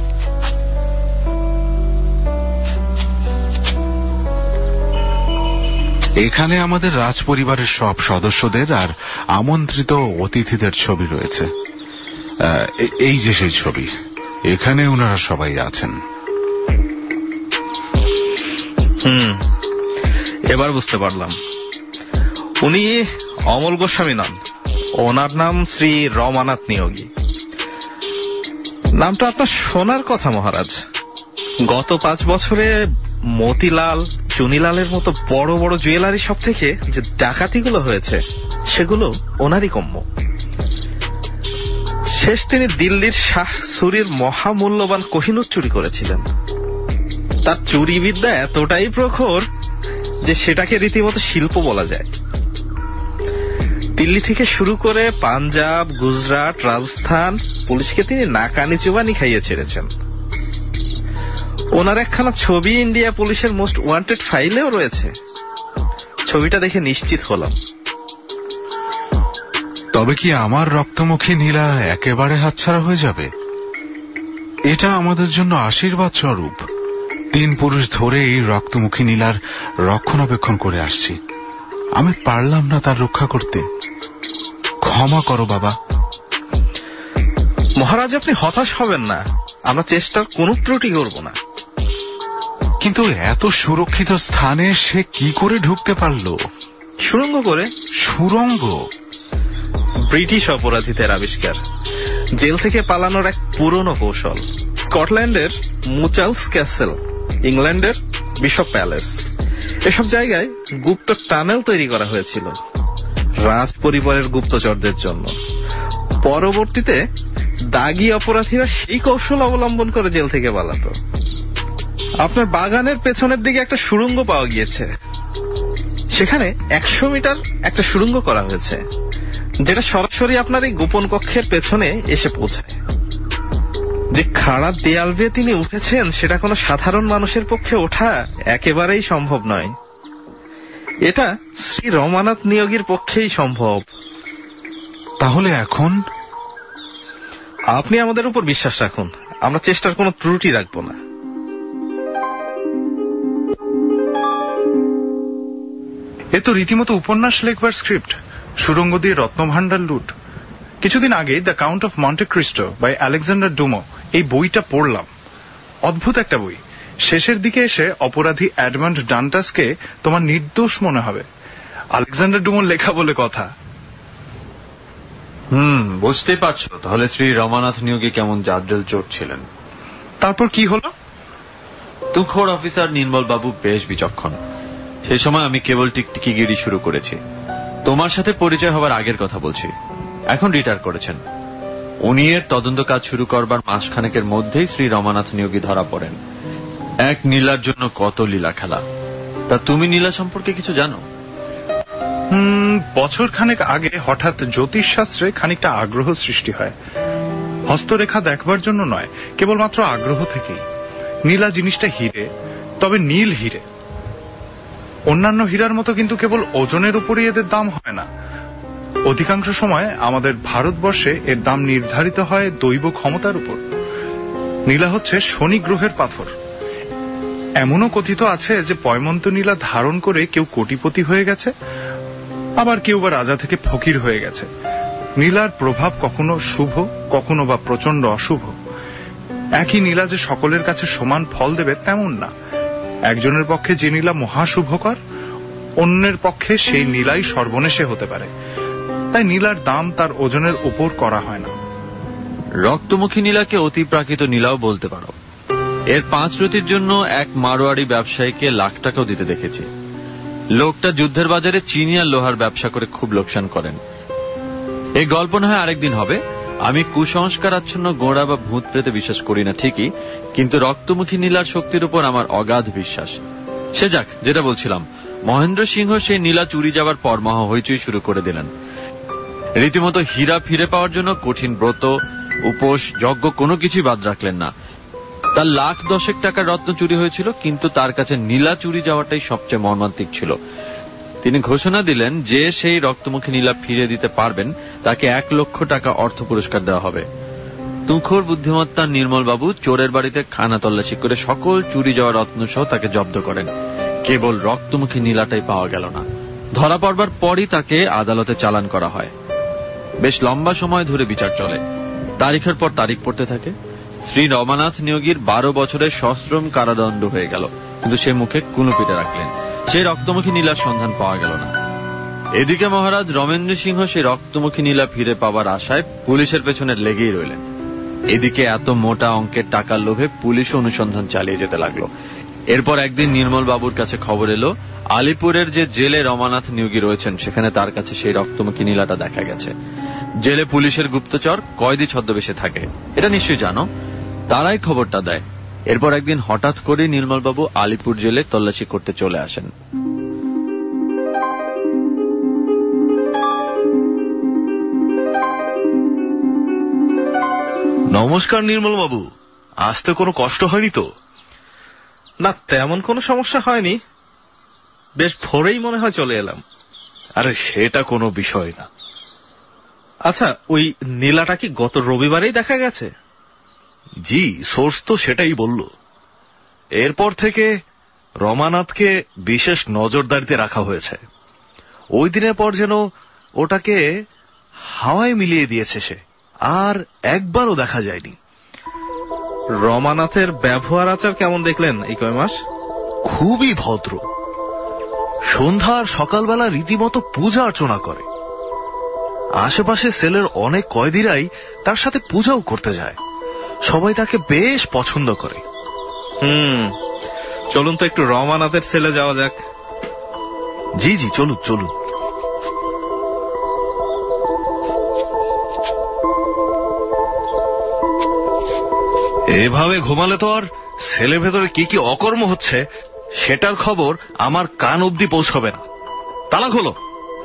এখানে আমাদের রাজ পরিবারের সব সদস্যদের আর আমন্ত্রিত অতিথিদের ছবি রয়েছে। এই যে সেই ছবি, এখানে ওনারা সবাই আছেন।
এবার বুঝতে পারলাম, উনি অমল গোস্বামী নন, ওনার নাম শ্রী রমানাথ নিয়োগী। নামটা আপনার শোনার কথা মহারাজ। গত 5 বছরে মতিলাল, চুনিলালের মতো বড় বড় জুয়েলারি শপ থেকে যে ডাকাতিগুলো হয়েছে সেগুলো ওনারই কম্য। শেষ তিনি দিল্লির শাহ সুরির মহামূল্যবান কোহিনূর চুরি করেছিলেন। তার চুরি বিদ্যা এতটাই প্রখর যে সেটাকে রীতিমতো শিল্প বলা যায়। দিল্লি থেকে শুরু করে পাঞ্জাব, গুজরাট, রাজস্থান পুলিশকে তিনি নাকানি চুবানি খাইয়ে ছেড়েছেন। ওনার একখানা ছবি ইন্ডিয়া পুলিশের মোস্ট ওয়ান্টেড ফাইলেও রয়েছে। ছবিটা দেখে নিশ্চিত হলাম।
তবে কি আমার রক্তমুখী নীলা একেবারে হাতছাড়া হয়ে যাবে? এটা আমাদের জন্য আশীর্বাদ স্বরূপ। 3 পুরুষ ধরে এই রক্তমুখী নীলার রক্ষণাবেক্ষণ করে আসছি। আমি পারলাম না তার রক্ষা করতে। ক্ষমা করো বাবা।
মহারাজ, আপনি হতাশ হবেন না, আমরা চেষ্টার কোনো ত্রুটি করব না।
কিন্তু এত সুরক্ষিত স্থানে সে কি করে ঢুকতে পারল?
সুড়ঙ্গ করে।
সুড়ঙ্গ?
ব্রিটিশ অপরাধীদের আবিষ্কার, জেল থেকে পালানোর এক পুরনো কৌশল। স্কটল্যান্ডের মুচালস ক্যাসেল, ইংল্যান্ডের বিশপ প্যালেস, এসব জায়গায় গুপ্ত টানেল তৈরি করা হয়েছিল রাজ পরিবারের গুপ্তচরদের জন্য। পরবর্তীতে দাগী অপরাধীরা সেই কৌশল অবলম্বন করে জেল থেকে পালাতো। আপনার বাগানের পেছনের দিকে একটা সুড়ঙ্গ পাওয়া গিয়েছে। সেখানে 100 মিটার একটা সুড়ঙ্গ করা হয়েছে, যেটা সরাসরি আপনার এই গোপন কক্ষের পেছনে এসে পৌঁছায়। যে খাড়া দেয়াল বেয়ে তিনি উঠেছেন, সেটা কোনো সাধারণ মানুষের পক্ষে ওঠা একেবারেই সম্ভব নয়। এটা শ্রী রমানাথ নিয়োগীর পক্ষেই সম্ভব।
তাহলে এখন
আপনি আমাদের উপর বিশ্বাস রাখুন, আমরা চেষ্টার কোনো ত্রুটি রাখবো না।
এ তো রীতিমতো উপন্যাস লেখবার স্ক্রিপ্ট। সুড়ঙ্গ দিয়ে রত্নভাণ্ডার লুট। কিছুদিন আগে the Count of Monte Cristo by Alexander Dumas এই বইটা পড়লাম। অদ্ভুত একটা বই। শেষের দিকে এসে অপরাধী এডমন্ড ডান্টাসকে তোমার নির্দোষ মনে হবে। আলেকজান্ডার ডুমোর লেখা বলে কথা।
বুঝতেই পারছো তাহলে শ্রী রমানাথ নিয়োগী কেমন জাদ্রেল চোর ছিলেন।
তারপর কি হলো?
তুখোড় অফিসার নির্মল বাবু বেশ বিচক্ষণ। সেই সময় আমি কেবল টিকটিকিগিরি শুরু করেছি। তোমার সাথে পরিচয় হবার আগের কথা বলছি। এখন রিটায়ার করেছেন উনি। এর তদন্ত কাজ শুরু করবার মাসখানেকের মধ্যেই শ্রী রমানাথ নিয়োগী ধরা পড়েন। এক নীলার জন্য কত লীলা খেলা। তা তুমি নীলা সম্পর্কে কিছু জানো?
বছর খানেক আগে হঠাৎ জ্যোতিষ শাস্ত্রে খানিকটা আগ্রহ সৃষ্টি হয়। হস্তরেখা দেখবার জন্য নয়, কেবলমাত্র আগ্রহ থেকেই। নীলা জিনিসটা হিরে, তবে নীল হিরে। অন্যান্য হীরার মতো কিন্তু কেবল ওজনের উপরই এদের দাম হয় না। অধিকাংশ সময় আমাদের ভারতবর্ষে এর দাম নির্ধারিত হয় দৈব ক্ষমতার উপর। নীলা হচ্ছে শনি গ্রহের পাথর। এমনও কথিত আছে যে পয়মন্ত নীলা ধারণ করে কেউ কোটিপতি হয়ে গেছে, আবার কেউ বা রাজা থেকে ফকির হয়ে গেছে। নীলার প্রভাব কখনো শুভ, কখনো বা প্রচন্ড অশুভ। একই নীলা যে সকলের কাছে সমান ফল দেবে তেমন না। একজনের পক্ষে যে নীলা মহাশুভকর, অন্যের পক্ষে সেই নীলাই সর্বনেশে হতে পারে। তাই নীলার দাম তার ওজনের উপর করা হয় না।
রক্তমুখী নীলাকে অতি প্রাকৃত নীলাও বলতে পারো। এর 5 রতির জন্য এক মারোয়াড়ি ব্যবসায়ীকে লাখ টাকাও দিতে দেখেছি। লোকটা যুদ্ধের বাজারে চিনি আর লোহার ব্যবসা করে খুব লোকসান করেন। এই গল্প না হয় আরেকদিন হবে। আমি কুসংস্কার আচ্ছন্ন গোঁড়া বা ভূত প্রেতে বিশ্বাস করি না ঠিকই, কিন্তু রক্তমুখী নীলার শক্তির উপর আমার অগাধ বিশ্বাস। সে যাক, যেটা বলছিলাম, মহেন্দ্র সিংহ সেই নীলা চুরি যাবার পর মহা হইচই শুরু করে দিলেন। রীতিমতো হীরা ফিরে পাওয়ার জন্য কঠিন ব্রত, উপোস, যজ্ঞ কোনো কিছুই বাদ রাখলেন না। তার 1,10,000 টাকার রত্ন চুরি হয়েছিল, কিন্তু তার কাছে নীলা চুরি যাওয়াটাই সবচেয়ে মর্মান্তিক ছিল। তিনি ঘোষণা দিলেন যে সেই রক্তমুখী নীলা ফিরে দিতে পারবেন তাকে 1 লক্ষ টাকা অর্থ পুরস্কার দেওয়া হবে। তুখোড় বুদ্ধিমত্তা নির্মল বাবু চোরের বাড়িতে খানা তল্লাশি করে সকল চুরি যাওয়া রত্ন সহ তাকে জব্দ করেন। কেবল রক্তমুখী নীলাটাই পাওয়া গেল না। ধরা পড়বার পরই তাকে আদালতে চালান করা হয়। বেশ লম্বা সময় ধরে বিচার চলে। তারিখের পর তারিখ পড়তে থাকে। শ্রী রমানাথ নিয়োগীর 12 বছরের সশ্রম কারাদণ্ড হয়ে গেল, কিন্তু সে মুখে কুলুপিতে রাখলেন। সেই রক্তমুখী নীলার সন্ধান পাওয়া গেল না। এদিকে মহারাজ রমেন্দ্র সিংহ সেই রক্তমুখী নীলা ফিরে পাওয়ার আশায় পুলিশের পেছনে লেগেই রইলেন। এদিকে এত মোটা অঙ্কের টাকার লোভে পুলিশ অনুসন্ধান চালিয়ে যেতে লাগলো। এরপর একদিন নির্মল বাবুর কাছে খবর এলো, আলিপুরের যে জেলে রমানাথ নিয়োগী রয়েছেন সেখানে তার কাছে সেই রক্তমুখী নীলাটা দেখা গেছে। জেলে পুলিশের গুপ্তচর কয়েদি ছদ্মবেশে থাকে, এটা নিশ্চয়ই জানো। তারাই খবরটা দেয়। এরপর একদিন হঠাৎ করে নির্মলবাবু আলিপুর জেলে তল্লাশি করতে চলে আসেন।
নমস্কার নির্মল বাবু, আসতে কোনো কষ্ট হয়নি তো? না, তেমন কোনো সমস্যা হয়নি। বেশ ভোরেই মনে হয় চলে এলাম।
আরে সেটা কোনো বিষয় না।
আচ্ছা, ওই নীলাটা কি গত রবিবারেই দেখা গেছে?
জি, সোর্স তো সেটাই বলল। এরপর থেকে রমানাথকে বিশেষ নজরদারিতে রাখা হয়েছে। ওই দিনের পর যেন ওটাকে হাওয়ায় মিলিয়ে দিয়েছে সে, আর একবারও দেখা যায়নি।
রমানাথের ব্যবহার আচার কেমন দেখলেন এই কয় মাস?
খুবই ভদ্র। সন্ধ্যা আর সকালবেলা রীতিমতো পূজা অর্চনা করে। আশেপাশে সেলের অনেক কয়েদিরাই তার সাথে পূজাও করতে যায়। সবাই তাকে বেশ পছন্দ করে।
চলুন তো একটু রমানাথের সেলে যাওয়া যাক।
জি জি, চলুন চলুন। এভাবে ঘুমালে তো আর সেলের ভেতরে কি কি অকর্ম হচ্ছে সেটার খবর আমার কান অবধি পৌঁছবে না। তালা খোলো।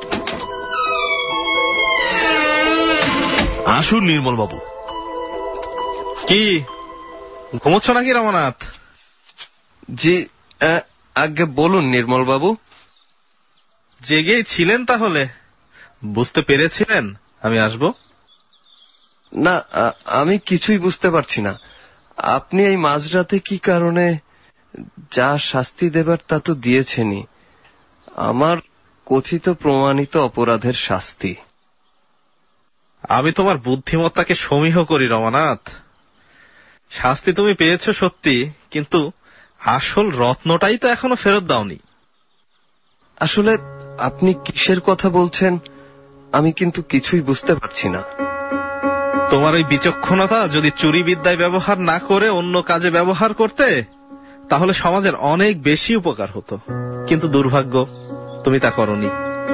আসুন নির্মল বাবু।
কি ঘুমোচ্ছ নাকি রমানাথ?
জি আগে বলুন নির্মল বাবু।
জেগেই ছিলেন তাহলে? বুঝতে পেরেছিলেন আমি আসব?
না, আমি কিছুই বুঝতে পারছি না। আপনি এই মাঝরাতে কি কারণে? যা শাস্তি দেবার তা তো দিয়েছেনই। আমার কথিত প্রমাণিত অপরাধের শাস্তি।
আমি তোমার বুদ্ধিমত্তাকে সমীহ করি রমানাথ। শাস্তি তুমি পেয়েছো সত্যি, কিন্তু আসল রত্নটাই তো এখনো ফেরত দাওনি।
আসলে আপনি কিসের কথা বলছেন আমি কিন্তু কিছুই বুঝতে পারছি না।
তোমার ওই বিচক্ষণতা যদি চুরি বিদ্যায় ব্যবহার না করে অন্য কাজে ব্যবহার করতে, তাহলে সমাজের অনেক বেশি উপকার হতো। কিন্তু দুর্ভাগ্য, তুমি তা করনি।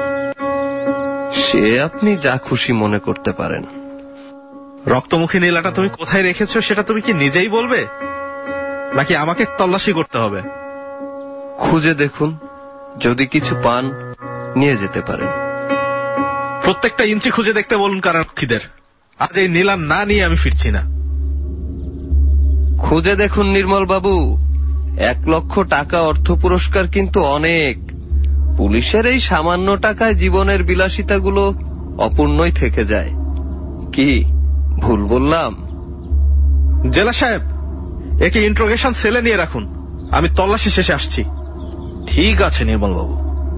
সে আপনি যা খুশি মনে করতে পারেন।
রক্তমুখী নীলাটা তুমি কোথায় রেখেছো সেটা তুমি কি নিজেই বলবে, নাকি আমাকে তল্লাশি করতে হবে?
খুঁজে দেখুন, যদি কিছু পান নিয়ে যেতে পারেন।
প্রত্যেকটা ইঞ্চি খুঁজে দেখতে বলুন কারারক্ষীদের। আজ এই নীলা না নিয়ে আমি ফিরছি না।
খুঁজে দেখুন নির্মল বাবু, 1 লক্ষ টাকা অর্থ পুরস্কার কিন্তু অনেক। পুলিশের এই সামান্য টাকায় জীবনের বিলাসিতাগুলো অপূর্ণই থেকে যায়। কি ভুল বললাম?
জেলা সাহেব, একে ইন্ট্রোগেশন সেলে নিয়ে রাখুন, আমি তল্লাশি শেষে আসছি।
ঠিক আছে নির্মল বাবু।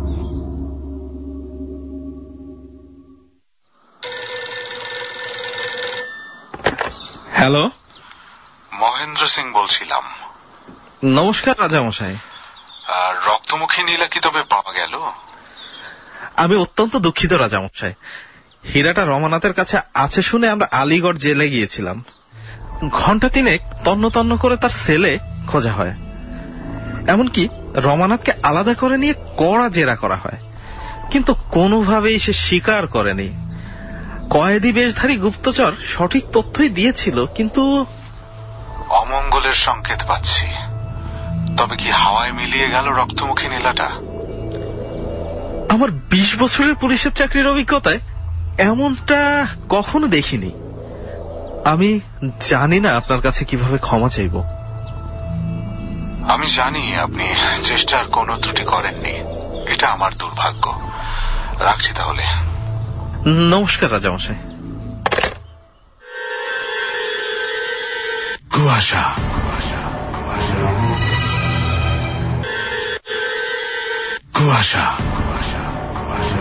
হ্যালো,
মহেন্দ্র সিং বলছিলাম।
নমস্কার রাজামশাই।
রক্তমুখী নীলা কি তবে পাওয়া গেল?
আমি অত্যন্ত দুঃখিত রাজামশাই। হীরাটা রমানাথের কাছে আছে শুনে আমরা আলিগড় জেলে গিয়েছিলাম। ঘন্টা 3 তন্ন তন্ন করে তার সেলে খোঁজা হয়। এমনকি রমানাথকে আলাদা করে নিয়ে কড়া জেরা করা হয়, কিন্তু কোনোভাবেই সে স্বীকার করেনি। কয়েদি বেশধারী গুপ্তচর সঠিক তথ্যই দিয়েছিল, কিন্তু
অমঙ্গলের সংকেত পাচ্ছি। তবে কি হাওয়ায় মিলিয়ে গেল রক্তমুখী নীলাটা?
আমার 20 বছরের পুলিশের চাকরির অভিজ্ঞতায় এমনটা কখনো দেখিনি। আমি জানি না আপনার কাছে কিভাবে ক্ষমা চাইব।
আমি জানি আপনি চেষ্টার কোনো ত্রুটি করেননি। এটা আমার দুর্ভাগ্য। রাখছি তাহলে।
নমস্কার রাজামশাই।
কুয়াশা কুয়াশা কুয়াশা কুয়াশা।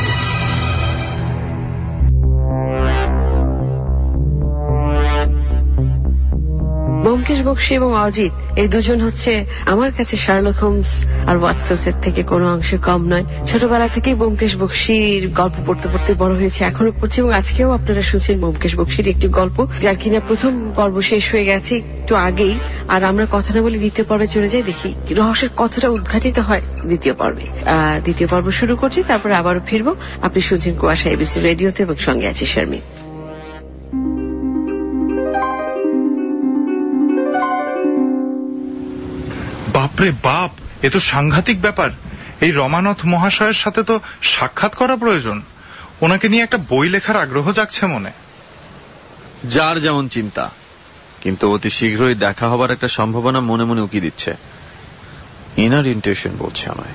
ব্যোমকেশ বক্সী এবং অজিত এই দুজন হচ্ছে আমার কাছে শার্লক হোমস আর ওয়াটসন্সের থেকে কোনো অংশে কম নয়। ছোটবেলা থেকেই ব্যোমকেশ বক্সীর গল্প পড়তে পড়তে বড় হয়েছে, এখনো পড়ছে, এবং আজকেও আপনারা শুনছেন ব্যোমকেশ বক্সীর একটি গল্প, যার কিনা প্রথম পর্ব শেষ হয়ে গেছে একটু আগেই। আর আমরা কথা না বলে দ্বিতীয় পর্বে চলে যাই, দেখি রহস্যের কতটা উদ্ঘাটিত হয় দ্বিতীয় পর্বে। দ্বিতীয় পর্ব শুরু করছি, তারপরে আবারও ফিরবো। আপনি শুনছেন কুয়াশা এবিসি রেডিওতে, এবং সঙ্গে আছি শারমিন।
বাপরে বাপ, এ তো সাংঘাতিক ব্যাপার। এই রমানাথ মহাশয়ের সাথে তো সাক্ষাৎ করা প্রয়োজন। ওনাকে নিয়ে একটা বই লেখার আগ্রহ জাগছে মনে।
যার যেমন চিন্তা, কিন্তু অতি শীঘ্রই দেখা হবার একটা সম্ভাবনা মনে মনে উকি দিচ্ছে। ইনার ইন্টিউশন বলছে আমায়।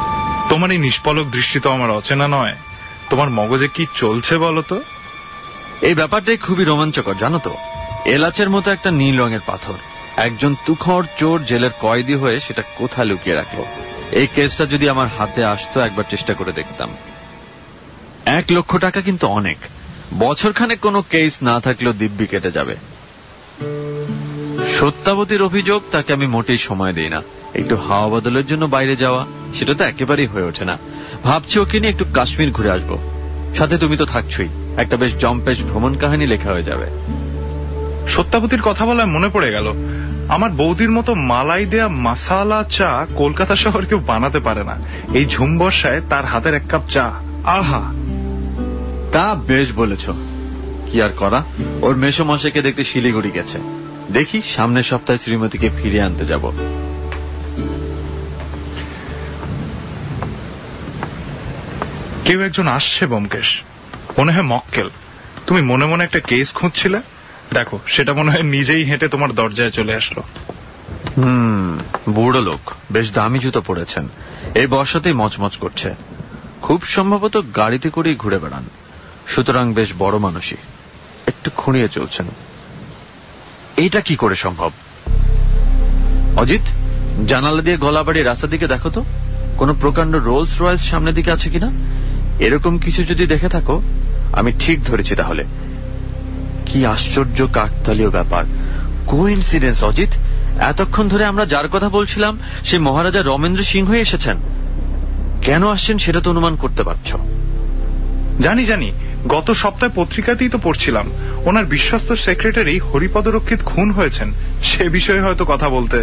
তোমার এই নিষ্পলক দৃষ্টি তো আমার অচেনা নয়। তোমার মগজে কি চলছে বলো তো?
এই ব্যাপারটাই খুবই রোমাঞ্চকর, জানো তো। এলাচের মতো একটা নীল রঙের পাথর, একজন তুখর চোর জেলের কয়েদি হয়ে সেটা কোথায় লুকিয়ে রাখলো। এই কেসটা যদি আমার হাতে আসতো, একবার চেষ্টা করে দেখতাম। 1 লক্ষ টাকা কিন্তু অনেক। বছরখানেক কোনো কেস না থাকলেও দিব্যি কেটে যাবে। সত্যাবতীর অভিযোগ, তাকে আমি মোটেই সময় দেই না। একটু হাওয়া বদলের জন্য বাইরে যাওয়া, সেটা তো একেবারেই হয়ে ওঠে না। ভাবছি ওকে নিয়ে একটু কাশ্মীর ঘুরে আসবো। সাথে তুমি তো থাকছোই, একটা বেশ জম্পেশ ভ্রমণ কাহিনী লেখা হয়ে যাবে।
সত্যাবতীর কথা বলায় মনে পড়ে গেল, আমার বৌদির মতো মালাই দেয়া মাসালা চা কলকাতা শহর কেউ বানাতে পারে না। এই ঝুম বর্ষায় তার হাতের 1 কাপ চা, আহা!
তা বেশ বলেছ। কি আর করা, ওর মেসোমশাইকে দেখতে শিলিগুড়ি গেছে। দেখি সামনের সপ্তাহে শ্রীমতীকে ফিরিয়ে আনতে যাব।
কেউ একজন আসছে ব্যোমকেশ, মনে হয় মক্কেল। তুমি মনে মনে একটা কেস খুঁজছিলে, দেখো সেটা মনে হয় নিজেই হেঁটে তোমার দরজায় চলে আসলো।
বুড়ো লোক, বেশ দামি জুতো পরেছেন, এই বর্ষাতেই মচমচ করছে। খুব সম্ভবত গাড়িতে করেই ঘুরে বেড়ান, সুতরাং বেশ বড় মানুষই। একটু খুঁড়িয়ে চলছেন। এইটা কি করে সম্ভব? অজিত, জানালা দিয়ে গলা বাড়িয়ে রাস্তার দিকে দেখো তো, কোন প্রকাণ্ড রোলস রয়েস সামনের দিকে আছে কিনা। এরকম কিছু যদি দেখে থাকো, আমি ঠিক ধরেছি তাহলে। কি আশ্চর্য কাকতালীয় ব্যাপার, কোইন্সিডেন্স। অজিত, এতক্ষণ ধরে আমরা যার কথা বলছিলাম সে মহারাজা রমেন্দ্র সিংহ এসেছেন। কেন আসছেন সেটা তো অনুমান করতে পারছ।
জানি জানি, গত সপ্তাহে পত্রিকাতেই তো পড়ছিলাম ওনার বিশ্বস্ত সেক্রেটারি হরিপদ রক্ষিত খুন হয়েছেন। সে বিষয়ে হয়তো কথা বলতে।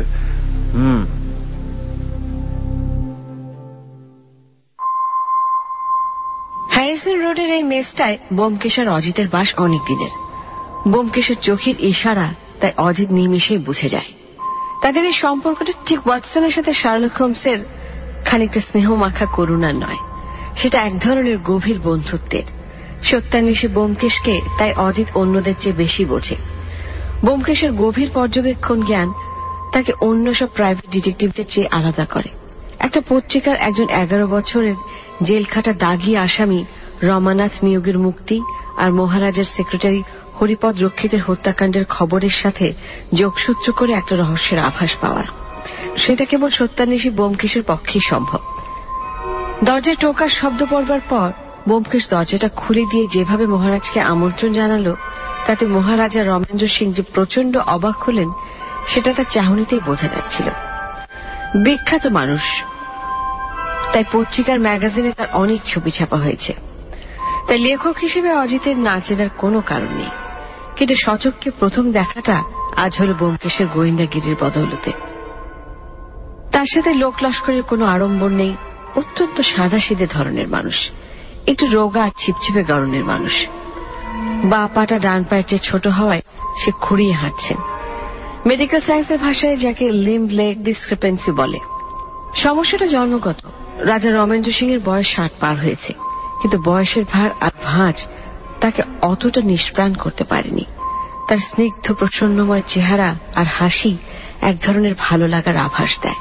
হ্যারিসন রোডের এই মেসটায় ব্যোমকেশ আর অজিতের বাস অনেক দিনের। ব্যোমকেশের চোখের ইশারা তাই অজিত নিমেষেই বুঝে যায়। তাদের এই সম্পর্কটা ঠিক ওয়াটসনের সাথে শার্লক হোমসের খানিকটা স্নেহ মাখা করুণার নয়, সেটা এক ধরনের গভীর বন্ধুত্বের। সত্যান্বেষী ব্যোমকেশকে তাই অজিত অন্যদের চেয়ে বেশি বোঝে। ব্যোমকেশের গভীর পর্যবেক্ষণ জ্ঞান তাকে অন্য সব প্রাইভেট ডিটেকটিভদের চেয়ে আলাদা করে। একটা পত্রিকার একজন 11 বছরের জেলখাটা দাগি আসামি রমানাথ নিয়োগের মুক্তি আর মহারাজার সেক্রেটারি হরিপদ রক্ষিতের হত্যাকাণ্ডের খবরের সাথে যোগসূত্র করে একটা রহস্যের আভাস পাওয়া, সেটা কেবল সত্যান্বেষী ব্যোমকেশের পক্ষেই সম্ভব। দরজায় টোকার শব্দ পড়বার পর ব্যোমকেশ দরজাটা খুলে দিয়ে যেভাবে মহারাজকে আমন্ত্রণ জানালো, তাতে মহারাজা রমেন্দ্র সিং যে প্রচন্ড অবাক হলেন সেটা তার চাহনিতেই বোঝা যাচ্ছিল। বিখ্যাত মানুষ, তাই পত্রিকার ম্যাগাজিনে তার অনেক ছবি ছাপা হয়েছে। তাই লেখক হিসেবে অজিতের না চেনার কোনো কারণ নেই। কিন্তু সচক্ষে প্রথম দেখাটা আজ হল ব্যোমকেশের গোয়েন্দাগিরির বদৌলতে। তার সাথে লোক লস্করের কোনো আড়ম্বর নেই। অত্যন্ত সাদাসিধে ধরনের মানুষ, একটু রোগা ছিপছিপে গড়নের মানুষ। বা পাটা ডান পায়ের চেয়ে ছোট হওয়ায় সে খুঁড়িয়ে হাঁটছেন। মেডিকেল সায়েন্সের ভাষায় যাকে লিম্ব লেগ ডিসক্রিপেন্সি বলে। সমস্যাটা জন্মগত। রাজা রমেন্দ্র সিং এর বয়স 60 পার হয়েছে, কিন্তু বয়সের ভার আর ভাঁজ তাকে অতটা নিষ্প্রাণ করতে পারেনি। তার স্নিগ্ধ প্রসন্নময় চেহারা আর হাসি এক ধরনের ভালো লাগার আভাস দেয়।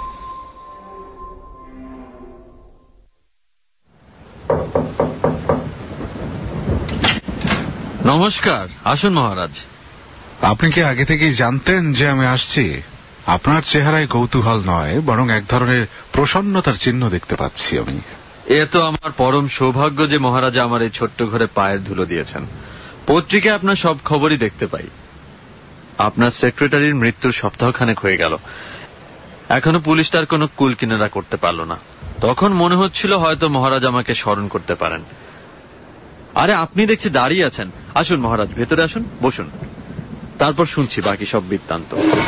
নমস্কার, আসুন মহারাজ।
আপনি কি আগে থেকেই জানতেন যে আমি আসছি? আপনার চেহারায় কৌতূহল নয়, বরং এক ধরনের প্রসন্নতার চিহ্ন দেখতে পাচ্ছি আমি।
এ তো আমার পরম সৌভাগ্য যে মহারাজা আমার এই ছোট্ট ঘরে পায়ের ধুলো দিয়েছেন। পত্রিকায় আপনার সব খবরই দেখতে পাই। আপনার সেক্রেটারির মৃত্যুর সপ্তাহখানেক হয়ে গেল, এখনো পুলিশ তার কোনো কুল কিনারা করতে পারল না। তখন মনে হচ্ছিল হয়তো মহারাজ আমাকে স্মরণ করতে পারেন। আরে আপনি দেখছি দাঁড়িয়ে আছেন। আসুন মহারাজ, ভেতরে আসুন, বসুন, তারপর শুনছি বাকি সব বৃত্তান্ত।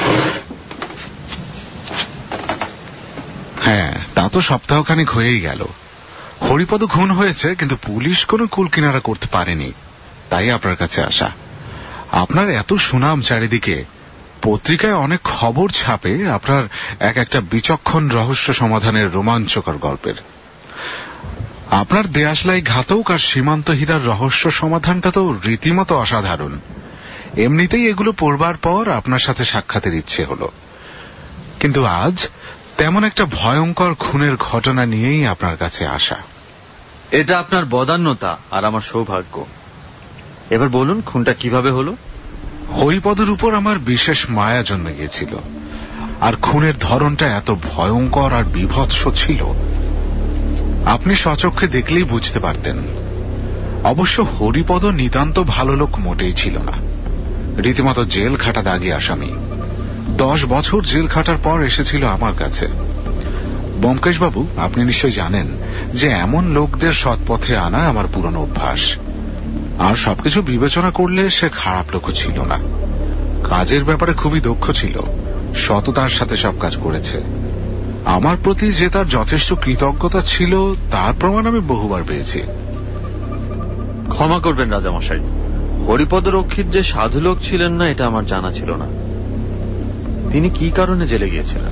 হ্যাঁ, তা তো সপ্তাহখানেক হয়েই গেল। হরিপদ খুন হয়েছে, কিন্তু পুলিশ কোনো কুল কিনারা করতে পারেনি। তাই আপনার কাছে আসা। আপনার এত সুনাম চারিদিকে, পত্রিকায় অনেক খবর ছাপে আপনার এক একটা বিচক্ষণ রহস্য সমাধানের রোমাঞ্চকর গল্পের। আপনার দেয়াশলাই ঘাতক আর সীমান্ত হীরার রহস্য সমাধানটা তো রীতিমতো অসাধারণ। এমনিতেই এগুলো পড়বার পর আপনার সাথে সাক্ষাতের ইচ্ছে হলো, কিন্তু আজ তেমন একটা ভয়ঙ্কর খুনের ঘটনা নিয়েই আপনার কাছে আসা।
এটা আপনার বদান্যতা আর আমার সৌভাগ্য। এবার বলুন খুনটা কিভাবে হলো?
হরিপদের উপর আমার বিশেষ মায়া জন্মে গিয়েছিল, আর খুনের ধরনটা এত ভয়ঙ্কর আর বিভৎস ছিল আপনি স্বচক্ষে দেখলেই বুঝতে পারতেন। অবশ্য হরিপদ নিতান্ত ভালো লোক মোটেই ছিল না, রীতিমতো জেল খাটা দাগী আসামি। 10 বছর জেল খাটার পর এসেছিল আমার কাছে। ব্যোমকেশবাবু, আপনি নিশ্চয় জানেন যে এমন লোকদের সৎপথে আনা আমার পুরনো অভ্যাস। আর সবকিছু বিবেচনা করলে সে খারাপ লোকও ছিল না, কাজের ব্যাপারে খুবই দক্ষ ছিল, সততার সাথে সব কাজ করেছে। আমার প্রতি যে তার যথেষ্ট কৃতজ্ঞতা ছিল তার প্রমাণ আমি বহুবার পেয়েছি।
ক্ষমা করবেন রাজামশাই, হরিপদ রক্ষিত যে সাধু লোক ছিলেন না এটা আমার জানা ছিল না। তিনি কি কারণে জেলে গিয়েছিলেন?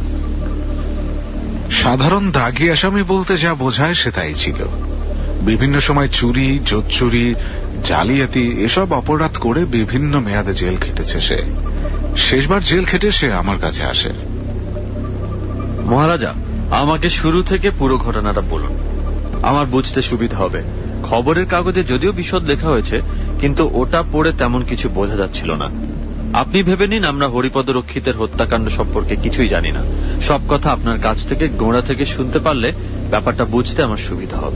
সাধারণ দাগী আসামি বলতে যা বোঝায় সে তাই ছিল। বিভিন্ন সময় চুরি, জোচ্চুরি, জালিয়াতি এসব অপরাধ করে বিভিন্ন মেয়াদে জেল খেটেছে সে। শেষবার জেল খেটে সে আমার কাছে আসে।
মহারাজা, আমাকে শুরু থেকে পুরো ঘটনাটা বলুন, আমার বুঝতে সুবিধা হবে। খবরের কাগজে যদিও বিশদ লেখা হয়েছে, কিন্তু ওটা পড়ে তেমন কিছু বোঝা যাচ্ছিল না। আপনি ভেবে নিন আমরা হরিপদ রক্ষিতের হত্যাকাণ্ড সম্পর্কে কিছুই জানি না। সব কথা আপনার কাছ থেকে গোড়া থেকে শুনতে পারলে ব্যাপারটা বুঝতে আমার সুবিধা হবে।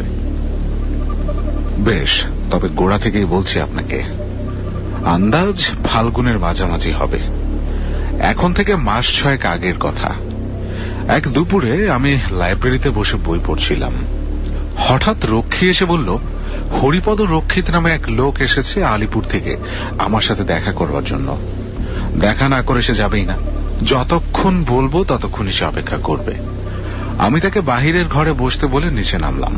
বেশ, তবে গোড়া থেকেই বলছি আপনাকে। আন্দাজ ফাল্গুনের মাঝামাঝি হবে, এখন থেকে মাস 6 আগের কথা। এক দুপুরে আমি লাইব্রেরিতে বসে বই পড়ছিলাম। হঠাৎ রক্ষী এসে বলল, হরিপদ রক্ষিত নামে এক লোক এসেছে আলিপুর থেকে আমার সাথে দেখা করবার জন্য। দেখা না করে সে যাবেই না, যতক্ষণ বলবো ততক্ষণই সে অপেক্ষা করবে। আমি তাকে বাহিরের ঘরে বসতে বলে নিচে নামলাম।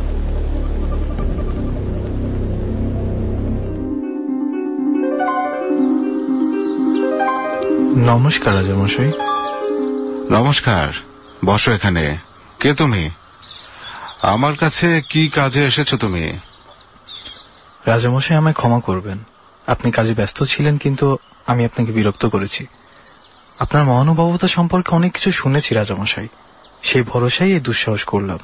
নমস্কার রাজামশাই।
নমস্কার, বসো এখানে। কে তুমি? আমার কাছে কি কাজে এসেছো তুমি?
রাজামশাই, আমায় ক্ষমা করবেন, আপনি কাজে ব্যস্ত ছিলেন, কিন্তু আমি আপনাকে বিরক্ত করেছি। আপনার মহানুভবতা সম্পর্কে অনেক কিছু শুনেছি রাজামশাই, সেই ভরসায় এই দুঃসাহস করলাম।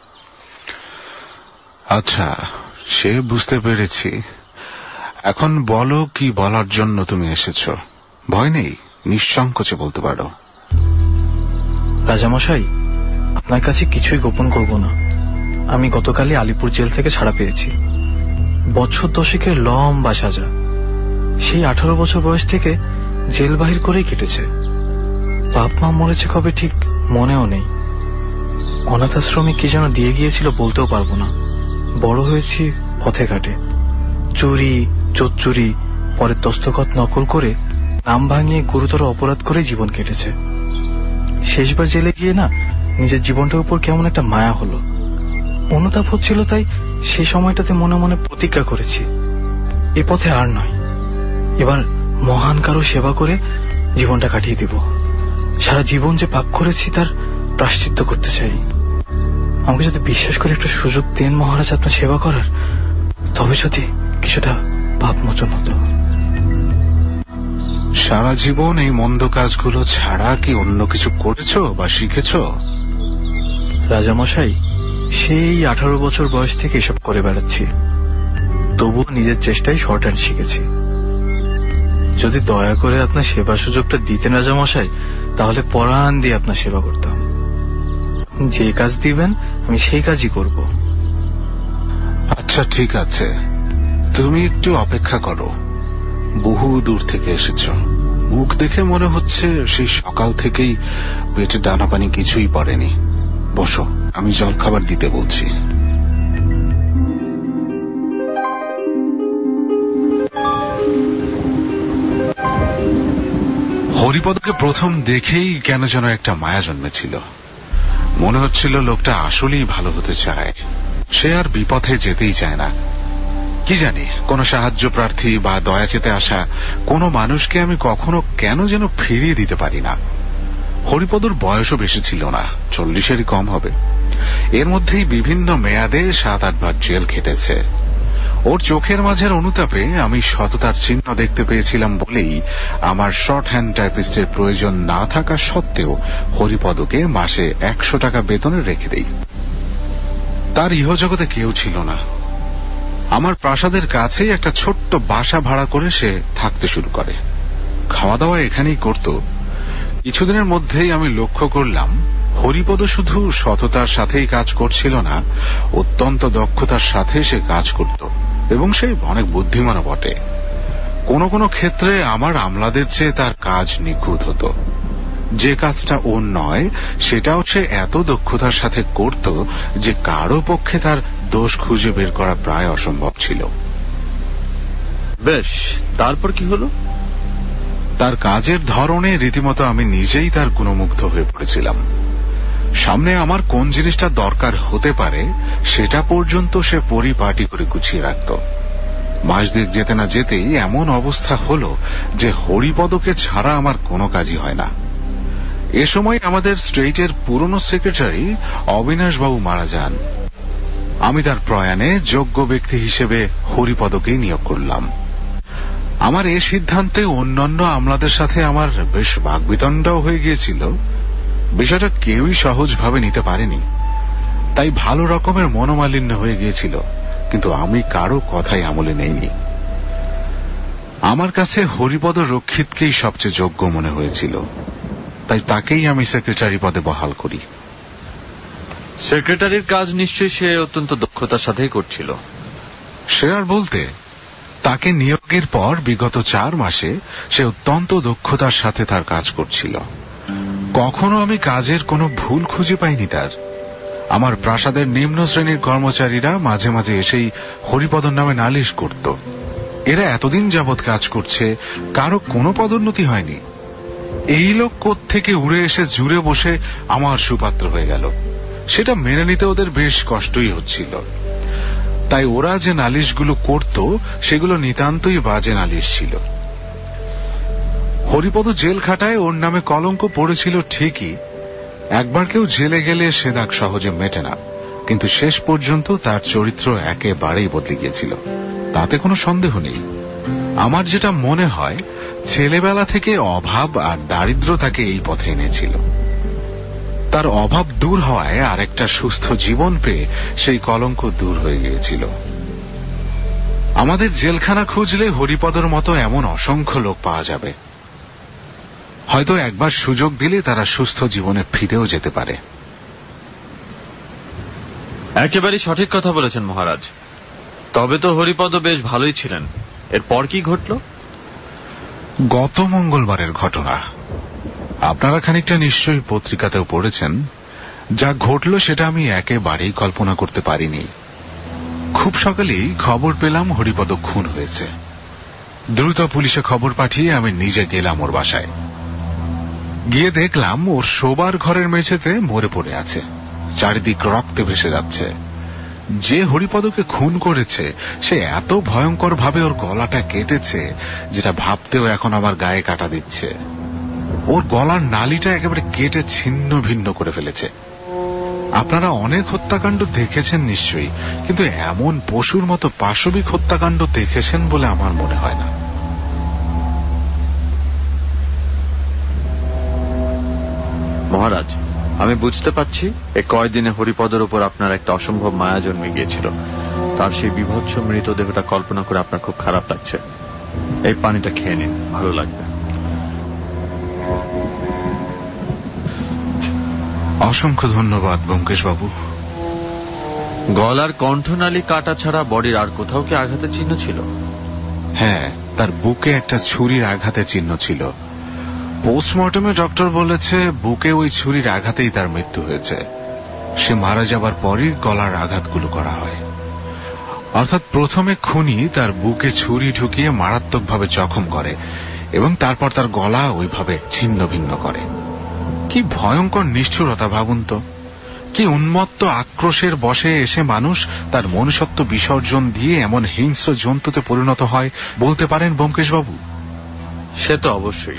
আচ্ছা, সে বুঝতে পেরেছি। এখন বলো, কি বলার জন্য তুমি এসেছো? ভয় নেই, নিঃসংকোচে বলতে পারো।
রাজামশাই, আপনার কাছে কিছুই গোপন করব না। আমি গতকালই আলিপুর জেল থেকে ছাড়া পেয়েছি। বছর 10 লম্বা সাজা। সেই 18 বছর বয়স থেকে জেল বাহির করেই কেটেছে। বাপ মা মরেছে কবে ঠিক মনেও নেই। অনাথ আশ্রমে কি যেন দিয়ে গিয়েছিল বলতেও পারবো না। বড় হয়েছি পথে ঘাটে, চুরি, চোরচুরি, পরে দস্তখত নকল করে নাম ভাঙিয়ে গুরুতর অপরাধ করে জীবন কেটেছে। শেষবার জেলে গিয়ে না নিজের জীবনটার উপর কেমন একটা মায়া হলো, অনুতাপ হচ্ছিল। তাই সেই সময়টাতে মনে মনে প্রতিজ্ঞা করেছি, এ পথে আর নয়, এবার মহান কারো সেবা করে জীবনটা কাটিয়ে দিব। সারা জীবন যে পাপ করেছি তার প্রায়শ্চিত্ত করতে চাই। আমাকে যদি বিশ্বাস করে একটা সুযোগ দেন মহারাজ আপনার সেবা করার, তবে যদি কিছুটা পাপ মোচন হতো।
সারা জীবন এই মন্দ কাজগুলো ছাড়া কি অন্য কিছু করেছো বা শিখেছো?
রাজামশাই, সেই 18 বছর বয়স থেকে এসব করে বেড়াচ্ছি, তবুও নিজের চেষ্টায় শর্ট হ্যান্ড শিখেছি। যদি দয়া করে আপনার সেবা সুযোগটা দিতেন রাজামশাই, তাহলে পরাণ দিয়ে আপনার সেবা করতাম। যে কাজ দিবেন আমি সেই কাজই করব।
আচ্ছা, ঠিক আছে, তুমি একটু অপেক্ষা করো। বহু দূর থেকে এসেছো, মুখ দেখে মনে হচ্ছে সেই সকাল থেকেই পেটে দানা পানি কিছুই পড়েনি। বসো, আমি জল খাবার দিতে বলছি। হরিপদকে প্রথম দেখেই কেন যেন একটা মায়া জন্মেছিল। মনে হচ্ছিল লোকটা আসলেই ভালো হতে চায়, সে আর বিপথে যেতেই চায় না। কি জানি, কোন সাহায্য প্রার্থী বা দয়া চেতে আসা কোন মানুষকে আমি কখনো কেন যেন ফিরিয়ে দিতে পারি না। হরিপদর বয়সও বেশি ছিল না, 40-এরই কম হবে। এর মধ্যেই বিভিন্ন মেয়াদে 7-8 বার জেল খেটেছে। ওর চোখের মাঝের অনুতাপে আমি সততার চিহ্ন দেখতে পেয়েছিলাম বলেই আমার শর্ট হ্যান্ড টাইপিস্টের প্রয়োজন না থাকা সত্ত্বেও হরিপদকে মাসে 100 টাকা বেতনে রেখে দেই। তার ইহজগতে কেউ ছিল না, আমার প্রাসাদের কাছেই একটা ছোট্ট বাসা ভাড়া করে সে থাকতে শুরু করে। খাওয়া দাওয়া এখানেই করত। কিছুদিনের মধ্যেই আমি লক্ষ্য করলাম হরিপদ শুধু সততার সাথেই কাজ করছিল না, অত্যন্ত দক্ষতার সাথে সে কাজ করত এবং সে অনেক বুদ্ধিমানও বটে। কোনো কোনো ক্ষেত্রে আমার আমলাদের চেয়ে তার কাজ নিখুঁত হতো। যে কাজটা ওর নয় সেটাও সে এত দক্ষতার সাথে করত যে কারো পক্ষে তার দোষ খুঁজে বের করা প্রায় অসম্ভব ছিল।
বেশ, তারপর কি হলো?
তার কাজের ধরনে রীতিমতো আমি নিজেই তার গুণমুগ্ধ হয়ে পড়েছিলাম। সামনে আমার কোন জিনিসটা দরকার হতে পারে সেটা পর্যন্ত সে পরিপাটি করে গুছিয়ে রাখত। মাস দুয়েক যেতে না যেতেই এমন অবস্থা হলো যে হরিপদকে ছাড়া আমার কোনো কাজই হয় না। এ সময় আমাদের স্টেটের পুরনো সেক্রেটারি অবিনাশবাবু মারা যান। আমি তার প্রয়াণে যোগ্য ব্যক্তি হিসেবে হরিপদকেই নিয়োগ করলাম। আমার এ সিদ্ধান্তে অন্যান্য আমলাদের সাথে আমার বেশ বাকবিতণ্ডাও হয়ে গিয়েছিল। বিষয়টা কেউই সহজভাবে নিতে পারেনি, তাই ভালো রকমের মনোমালিন্য হয়ে গিয়েছিল, কিন্তু আমি কারো কথাই আমলে নেইনি। আমার কাছে হরিপদ রক্ষিতকেই সবচেয়ে যোগ্য মনে হয়েছিল, তাই তাকেই আমি সেক্রেটারি পদে বহাল করি।
সেক্রেটারির কাজ নিশ্চয়ই সে অত্যন্ত দক্ষতার সাথেই করছিল।
সে আর বলতে, তাকে নিয়োগের পর বিগত 4 মাসে সে অত্যন্ত দক্ষতার সাথে তার কাজ করছিল। কখনো আমি কাজের কোনো ভুল খুঁজে পাইনি তার। আমার প্রাসাদের নিম্ন শ্রেণীর কর্মচারীরা মাঝে মাঝে এসেই হরিপদর নামে নালিশ করত। এরা এতদিন যাবৎ কাজ করছে, কারো কোনো পদোন্নতি হয়নি। এই লোক কোত্থেকে উড়ে এসে জুড়ে বসে আমার সুপাত্র হয়ে গেল, সেটা মেনে নিতে ওদের বেশ কষ্টই হচ্ছিল। তাই ওরা যে নালিশগুলো করত সেগুলো নিতান্তই বাজে নালিশ ছিল। হরিপদ জেল খাটায় ওর নামে কলঙ্ক পড়েছিল ঠিকই। একবার কেউ জেলে গেলে সে দাগ সহজে মেটে না, কিন্তু শেষ পর্যন্ত তার চরিত্র একেবারেই বদলে গিয়েছিল, তাতে কোনো সন্দেহ নেই। আমার যেটা মনে হয়, ছেলেবেলা থেকে অভাব আর দারিদ্র তাকে এই পথে এনেছিল। তার অভাব দূর হওয়ায় আর একটা সুস্থ জীবন পেয়ে সেই কলঙ্ক দূর হয়ে গিয়েছিল। আমাদের জেলখানা খুঁজলে হরিপদর মতো এমন অসংখ্য লোক পাওয়া যাবে। হয়তো একবার সুযোগ দিলে তারা সুস্থ জীবনে ফিরেও যেতে পারে।
একেবারে সঠিক কথা বলেছেন মহারাজ। তবে তো হরিপদ বেশ ভালোই ছিলেন। এরপর কি ঘটল?
গত মঙ্গলবারের ঘটনা। আপনারা খানিকটা নিশ্চয়ই পত্রিকাতেও পড়েছেন। যা ঘটল সেটা আমি একেবারেই কল্পনা করতে পারিনি। খুব সকালেই খবর পেলাম হরিপদ খুন হয়েছে। দ্রুত পুলিশে খবর পাঠিয়ে আমি নিজে গেলাম ওর বাসায়। গিয়ে দেখলাম ওর শোবার ঘরের মেঝেতে মরে পড়ে আছে, চারিদিক রক্তে ভেসে যাচ্ছে। যে হরিপদকে খুন করেছে সে এত ভয়ঙ্কর ভাবে ওর গলাটা কেটেছে যেটা ভাবতেও এখন আমার গায়ে কাটা দিচ্ছে। ওর গলার নালিটা একেবারে কেটে ছিন্ন ভিন্ন করে ফেলেছে। আপনারা অনেক হত্যাকাণ্ড দেখেছেন নিশ্চয়ই, কিন্তু এমন পশুর মতো পাশবিক হত্যাকাণ্ড দেখেছেন বলে আমার মনে হয় না।
মহারাজ, আমি বুঝতে পারছি এই কয়দিনে হরিপদের উপর আপনার একটা অসম্ভব মায়া জন্মে গিয়েছিল। তার সেই বিভৎস মৃতদেহটা কল্পনা করে আপনার খুব খারাপ লাগছে। এই পানিটা খেয়ে নিন, ভালো লাগবে।
অসংখ্য ধন্যবাদ ব্যোমকেশ বাবু।
গলার কণ্ঠনালী কাটা ছাড়া বডির আর কোথাও কি আঘাতের চিহ্ন ছিল?
হ্যাঁ, তার বুকে একটা ছুরির আঘাতের চিহ্ন ছিল। পোস্টমর্টমে ডক্টর বলেছে বুকে ওই ছুরির আঘাতেই তার মৃত্যু হয়েছে। সে মারা যাবার পরই গলার আঘাতগুলো করা হয়। অর্থাৎ প্রথমে খুনি তার বুকে ছুরি ঢুকিয়ে মারাত্মকভাবে জখম করে এবং তারপর তার গলা ওইভাবে ছিন্ন ভিন্ন করে। কি ভয়ঙ্কর নিষ্ঠুরতা ভাবুন তো! কি উন্মত্ত আক্রোশের বশে এসে মানুষ তার মনুষ্যত্ব বিসর্জন দিয়ে এমন হিংস্র জন্তুতে পরিণত হয় বলতে পারেন ব্যোমকেশ বাবু?
সে তো অবশ্যই।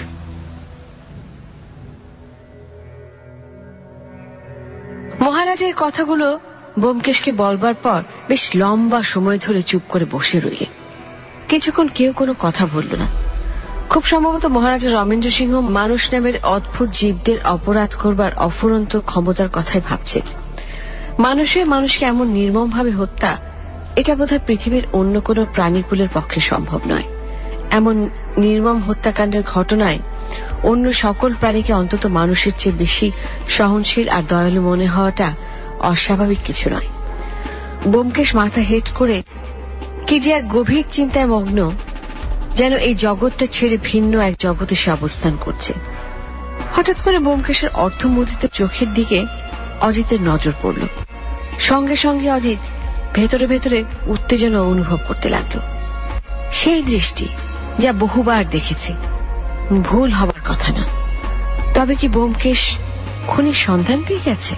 মহারাজের কথাগুলো ব্যোমকেশকে বলবার পর বেশ লম্বা সময় ধরে চুপ করে বসে রইলেন। কিছুক্ষণ কেউ কোনো কথা বলল না। খুব সম্ভবত মহারাজা রমেন্দ্র সিংহ মানুষ নামের অদ্ভুত জীবদের অপরাধ করবার অফুরন্ত ক্ষমতার কথাই ভাবছেন। মানুষে মানুষকে এমন নির্মমভাবে হত্যা, এটা বোধহয় পৃথিবীর অন্য কোনো প্রাণীকুলের পক্ষে সম্ভব নয়। এমন নির্মম হত্যাকাণ্ডের ঘটনায় অন্য সকল প্রাণীকে অন্তত মানুষের চেয়ে বেশি সহনশীল আর দয়ালু মনে হওয়াটা অস্বাভাবিক কিছু নয়। ব্যোমকেশ মাথা হেঁট করে কি যে এক গভীর চিন্তায় মগ্ন, যেন এই জগৎটা ছেড়ে ভিন্ন এক জগতে সে অবস্থান করছে। হঠাৎ করে ব্যোমকেশের অর্ধমুদিত চোখের দিকে অজিতের নজর পড়ল। সঙ্গে সঙ্গে অজিত ভেতরে ভেতরে উত্তেজনা অনুভব করতে লাগল। সেই দৃষ্টি যা বহুবার দেখেছি, ভুল হবার কথা না। তবে কি ব্যোমকেশ খুনির সন্ধান পেয়ে গেছে?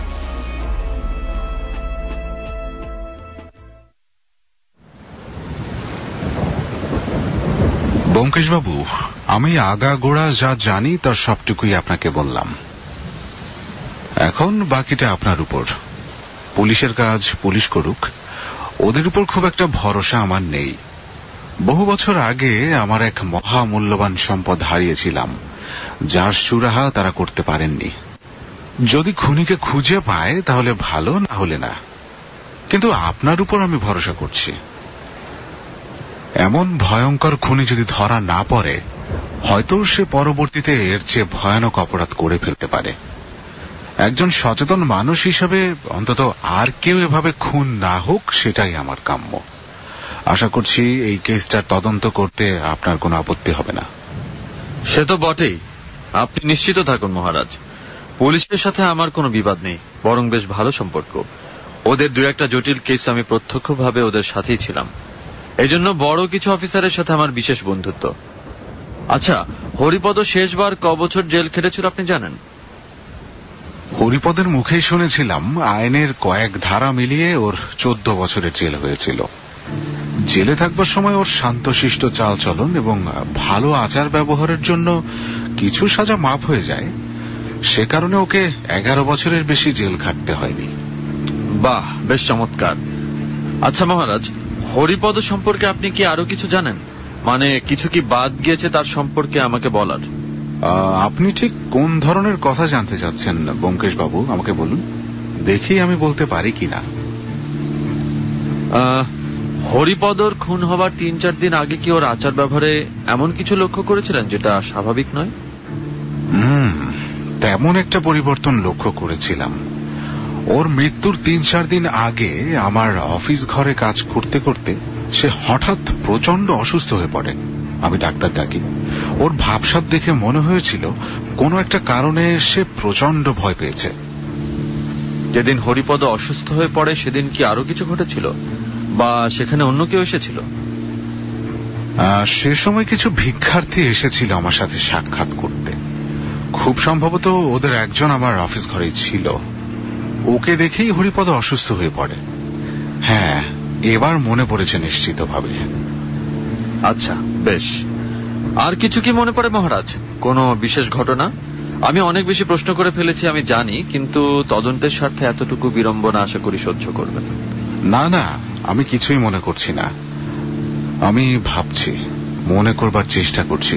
ব্যোমকেশবাবু, আমি আগাগোড়া যা জানি তার সবটুকুই আপনাকে বললাম। এখন বাকিটা আপনার উপর। পুলিশের কাজ পুলিশ করুক, ওদের উপর খুব একটা ভরসা আমার নেই। বহু বছর আগে আমার এক মহামূল্যবান সম্পদ হারিয়েছিলাম, যার সুরাহা তারা করতে পারেননি। যদি খুনিকে খুঁজে পায় তাহলে ভালো, না হলে না। কিন্তু আপনার উপর আমি ভরসা করছি। এমন ভয়ঙ্কর খুনি যদি ধরা না পড়ে, হয়তো সে পরবর্তীতে এর চেয়ে ভয়ানক অপরাধ করে ফেলতে পারে। একজন সচেতন মানুষ হিসেবে অন্তত আর কেউ এভাবে খুন না হোক, সেটাই আমার কাম্য। আশা করছি এই কেসটার তদন্ত করতে আপনার কোনো আপত্তি হবে না।
সে তো বটেই। আপনি নিশ্চিত থাকুন মহারাজ, পুলিশের সাথে আমার কোনো বিবাদ নেই, বরং বেশ ভালো সম্পর্ক। ওদের দু একটা জটিল কেস আমি প্রত্যক্ষভাবে ওদের সাথেই ছিলাম। এজন্য বড় কিছু অফিসারের সাথে আমার বিশেষ বন্ধুত্ব। আচ্ছা, হরিপদ শেষবার ক বছর জেল খেটেছিল আপনি জানেন?
হরিপদের মুখেই শুনেছিলাম আইনের কয়েক ধারা মিলিয়ে ওর 14 বছরের জেল হয়েছিল। জেলে থাকবার সময় ওর শান্তশিষ্ট চালচলন এবং ভালো আচার ব্যবহারের জন্য কিছু সাজা মাফ হয়ে যায়। সে কারণে ওকে 11 বছরের বেশি জেল খাটতে হয়নি।
বাহ, বেশ চমৎকার। আচ্ছা মহারাজ, হরিপদ সম্পর্কে আপনি কি আরো কিছু জানেন? মানে কিছু কি বাদ গিয়েছে তার সম্পর্কে আমাকে বলার?
আপনি ঠিক কোন ধরনের কথা জানতে চাচ্ছেন ব্যোমকেশবাবু, আমাকে বলুন, দেখি আমি বলতে পারি কিনা।
হরিপদর খুন হবার 3-4 দিন আগে কি ওর আচার ব্যবহারে এমন কিছু লক্ষ্য করেছিলেন যেটা স্বাভাবিক নয়?
তেমন একটা পরিবর্তন লক্ষ্য করেছিলাম। ওর মৃত্যুর 3-4 দিন আগে আমার অফিস ঘরে কাজ করতে করতে সে হঠাৎ প্রচন্ড অসুস্থ হয়ে পড়ে। আমি ডাক্তার ডাকি। ওর ভাবসাব দেখে মনে হয়েছিল কোনো একটা কারণে সে প্রচন্ড ভয় পেয়েছে।
যেদিন হরিপদ অসুস্থ হয়ে পড়ে সেদিন কি আরো কিছু ঘটেছিল, বা সেখানে অন্য কেউ এসেছিল?
সে সময় কিছু ভিক্ষার্থী এসেছিল আমার সাথে সাক্ষাৎ করতে। খুব সম্ভবত ওদের একজন আমার অফিস ঘরেই ছিল। ওকে দেখেই হরিপদ অসুস্থ হয়ে পড়ে। হ্যাঁ, এবার মনে পড়েছে নিশ্চিতভাবে।
আচ্ছা, বেশ। আর কিছু কি মনে পড়ে মহারাজ? কোনো বিশেষ ঘটনা? আমি অনেক বেশি প্রশ্ন করে ফেলেছি আমি জানি, কিন্তু তদন্তের স্বার্থে এতটুকু বিড়ম্বনা আশা করি সহ্য করবেন।
না না, আমি কিছুই মনে করছি না। আমি ভাবছি, মনে করবার চেষ্টা করছি।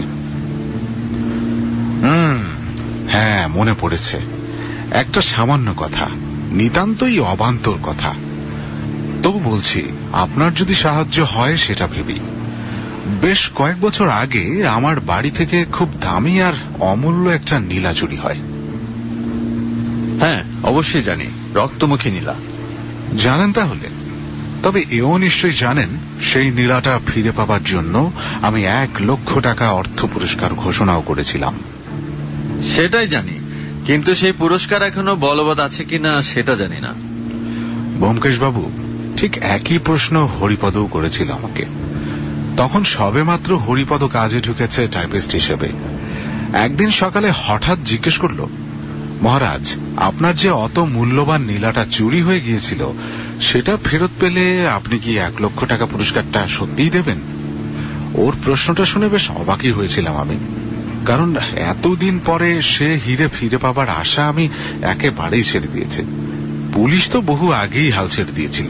হ্যাঁ, মনে পড়েছে। একটা সামান্য কথা, নিতান্তই অবান্তর কথা। তবু বলছি, আপনার যদি সাহায্য হয় সেটা ভেবি। বেশ কয়েক বছর আগে আমার বাড়ি থেকে খুব দামি আর অমূল্য একটা নীলা চুরি হয়।
হ্যাঁ, অবশ্যই জানি, রক্তমুখী নীলা।
জানেন তাহলে? তবে এও নিশ্চয়ই জানেন সেই নীলাটা ফিরে পাবার জন্য আমি 1 লক্ষ টাকা অর্থ পুরস্কার ঘোষণাও করেছিলাম।
সেটাই জানি, কিন্তু সেই পুরস্কার এখনো বলবৎ আছে কিনা সেটা জানি না।
ব্যোমকেশবাবু, ঠিক একই প্রশ্ন হরিপদও করেছিল আমাকে। তখন সবেমাত্র হরিপদ কাজে ঢুকেছে টাইপিস্ট হিসেবে। একদিন সকালে হঠাৎ জিজ্ঞেস করল, মহারাজ, আপনার যে অত মূল্যবান নীলাটা চুরি হয়ে গিয়েছিল সেটা ফেরত পেলে আপনি কি 1 লক্ষ টাকা পুরস্কারটা সত্যিই দেবেন? ওর প্রশ্নটা শুনে বেশ অবাকই হয়েছিলাম আমি, কারণ এতদিন পরে সে হিরে ফিরে পাবার আশা আমি একেবারেই ছেড়ে দিয়েছি। পুলিশ তো বহু আগেই হাল ছেড়ে দিয়েছিল।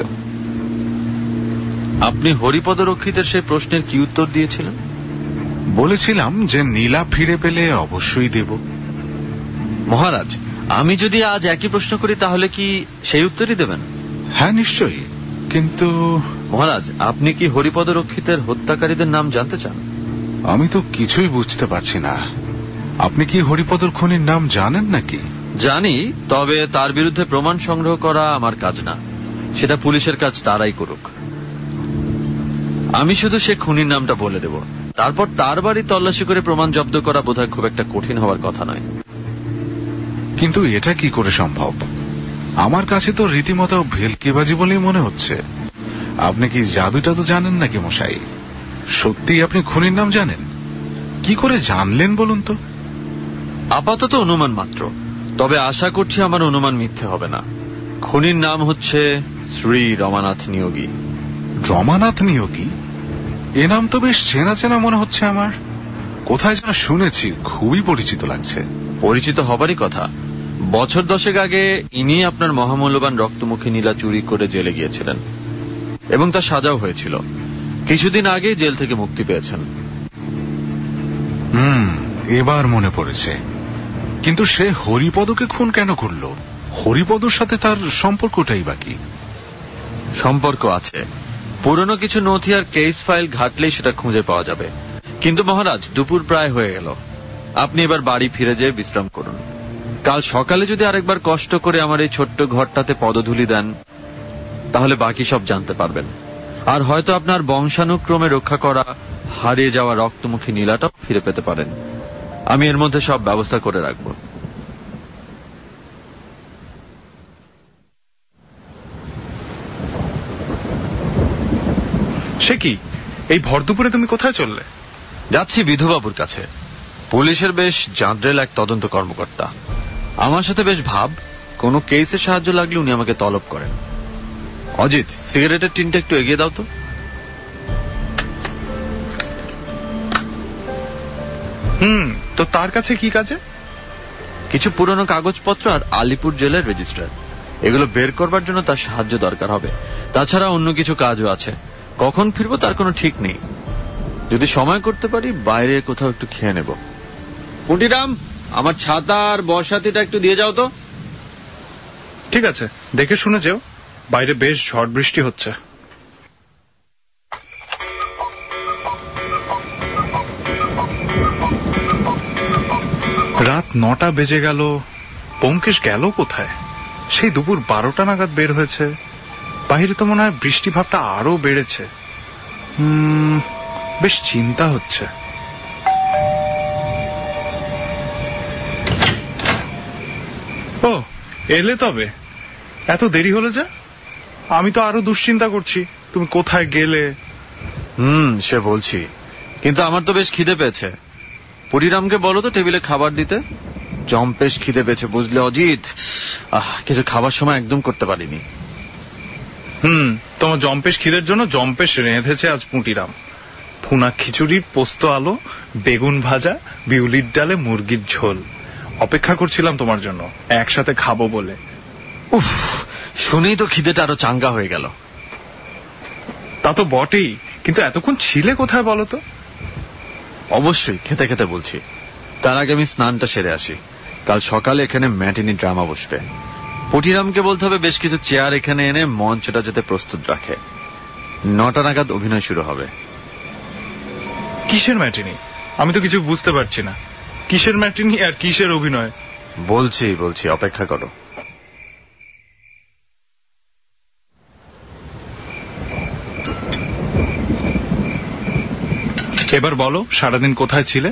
আপনি হরিপদ রক্ষিতের সেই প্রশ্নের কি উত্তর দিয়েছিলেন?
বলেছিলাম যে নীলা ফিরে পেলে অবশ্যই দেব।
মহারাজ, আমি যদি আজ একই প্রশ্ন করি তাহলে কি সেই উত্তরই দেবেন?
হ্যাঁ, নিশ্চয়ই। কিন্তু
মহারাজ, আপনি কি হরিপদ রক্ষিতের হত্যাকারীদের নাম জানতে চান?
আমি তো কিছুই বুঝতে পারছি না। আপনি কি হরিপদর খুনির নাম জানেন নাকি?
জানি, তবে তার বিরুদ্ধে প্রমাণ সংগ্রহ করা আমার কাজ না। সেটা পুলিশের কাজ, তারাই করুক। আমি শুধু সে খুনির নামটা বলে দেব, তারপর তার বাড়ি তল্লাশি করে প্রমাণ জব্দ করা বোধহয় খুব একটা কঠিন হওয়ার কথা নয়।
কিন্তু এটা কি করে সম্ভব? আমার কাছে তো রীতিমতো ভেলকিবাজি বলেই মনে হচ্ছে। আপনি কি জাদুটা তো জানেন নাকি মশাই? সত্যি আপনি খুনির নাম জানেন? কি করে জানলেন বলুন তো?
আপাতত অনুমান মাত্র, তবে আশা করছি আমার অনুমান মিথ্যে হবে না। খুনির নাম হচ্ছে শ্রী রমানাথ নিয়োগী।
রমানাথ নিয়োগী? এ নাম তো বেশ চেনা চেনা মনে হচ্ছে আমার। কোথায় যেন শুনেছি, খুবই পরিচিত লাগছে।
পরিচিত হবারই কথা। বছর 10 আগে ইনি আপনার মহামূল্যবান রক্তমুখী নীলা চুরি করে জেলে গিয়েছিলেন এবং তা সাজাও হয়েছিল। কিছুদিন আগেই জেল থেকে মুক্তি পেয়েছেন।
এবার মনে পড়েছে। কিন্তু সে হরিপদকে খুন কেন করল? হরিপদর সাথে তার সম্পর্কটাই বাকি।
সম্পর্ক আছে। পুরনো কিছু নথি আর কেস ফাইল ঘাটলেই সেটা খুঁজে পাওয়া যাবে। কিন্তু মহারাজ, দুপুর প্রায় হয়ে গেল। আপনি এবার বাড়ি ফিরে যেয়ে বিশ্রাম করুন। কাল সকালে যদি আরেকবার কষ্ট করে আমার এই ছোট্ট ঘরটাতে পদধূলি দেন, তাহলে বাকি সব জানতে পারবেন। আর হয়তো আপনার বংশানুক্রমে রক্ষা করা হারিয়ে যাওয়া রক্তমুখী নীলাটাও ফিরে পেতে পারেন। আমি এর মধ্যে সব ব্যবস্থা করে রাখব।
সে কি, এই ভর দুপুরে তুমি কোথায় চললে?
যাচ্ছি বিধুবাবুর কাছে। পুলিশের বেশ জাঁদরেল এক তদন্ত কর্মকর্তা। আমার সাথে বেশ ভাব। কোনো কেসে সাহায্য লাগলে উনি আমাকে তলব করেন। অজিত, সিগারেটের টিনটা একটু এগিয়ে দাও তো।
তো তার কাছে কি কাজে?
কিছু পুরনো কাগজপত্র আর আলিপুর জেলের রেজিস্টার, এগুলো বের করবার জন্য তার সাহায্য দরকার হবে। তাছাড়া অন্য কিছু কাজও আছে। কখন ফিরবো তার কোনো ঠিক নেই। যদি সময় করতে পারি বাইরে কোথাও একটু খেয়ে নেব। পুটিরাম, আমার ছাতা আর বর্ষাতিটা একটু দিয়ে যাও তো।
ঠিক আছে, দেখে শুনে যেও। বাইরে বেশ ঝড় বৃষ্টি হচ্ছে। রাত 9টা বেজে গেল। ব্যোমকেশ গেল কোথায়? সেই দুপুর 12টা নাগাদ বের হয়েছে। বাইরে তো মনে হয় বৃষ্টি ভাবটা আরো বেড়েছে। বেশ চিন্তা হচ্ছে। ও, এলে তবে? এত দেরি হলো যে? আমি তো আরো দুশ্চিন্তা করছি, তুমি কোথায় গেলে।
সে বলছি, কিন্তু আমার তো বেশ খিদে পেয়েছে। পুটিরামকে বলো তো টেবিলে খাবার দিতে। জম্পেশ খিদে পেয়েছে, বুঝলে অজিত। কিছু খাবার সময় একদম করতে পারিনি।
তোমার জম্পেশ খিদের জন্য জম্পেশ রেঁধেছে আজ পুটিরাম। ভুনা খিচুড়ি, পোস্ত আলু, বেগুন ভাজা, বিউলির ডালে মুরগির ঝোল। অপেক্ষা করছিলাম তোমার জন্য, একসাথে খাবো বলে।
উফ, শুনেই তো খিদেটা আরো চাঙ্গা হয়ে গেল।
তা তো বটেই, কিন্তু এতক্ষণ ছিলে কোথায় বলো তো?
অবশ্যই খেতে খেতে বলছি। তার আগে আমি স্নানটা সেরে আসি। কাল সকালে এখানে ম্যাটিনি ড্রামা বসবে। পুটিরামকে বলতে হবে বেশ কিছু চেয়ার এখানে এনে মঞ্চটা যাতে প্রস্তুত রাখে। 9টা নাগাদ অভিনয় শুরু হবে।
কিসের ম্যাটিনি? আমি তো কিছু বুঝতে পারছি না। কিসের ম্যাটিনি আর কিসের অভিনয়?
বলছি, অপেক্ষা করো।
এবার বলো, সারাদিন কোথায় ছিলে?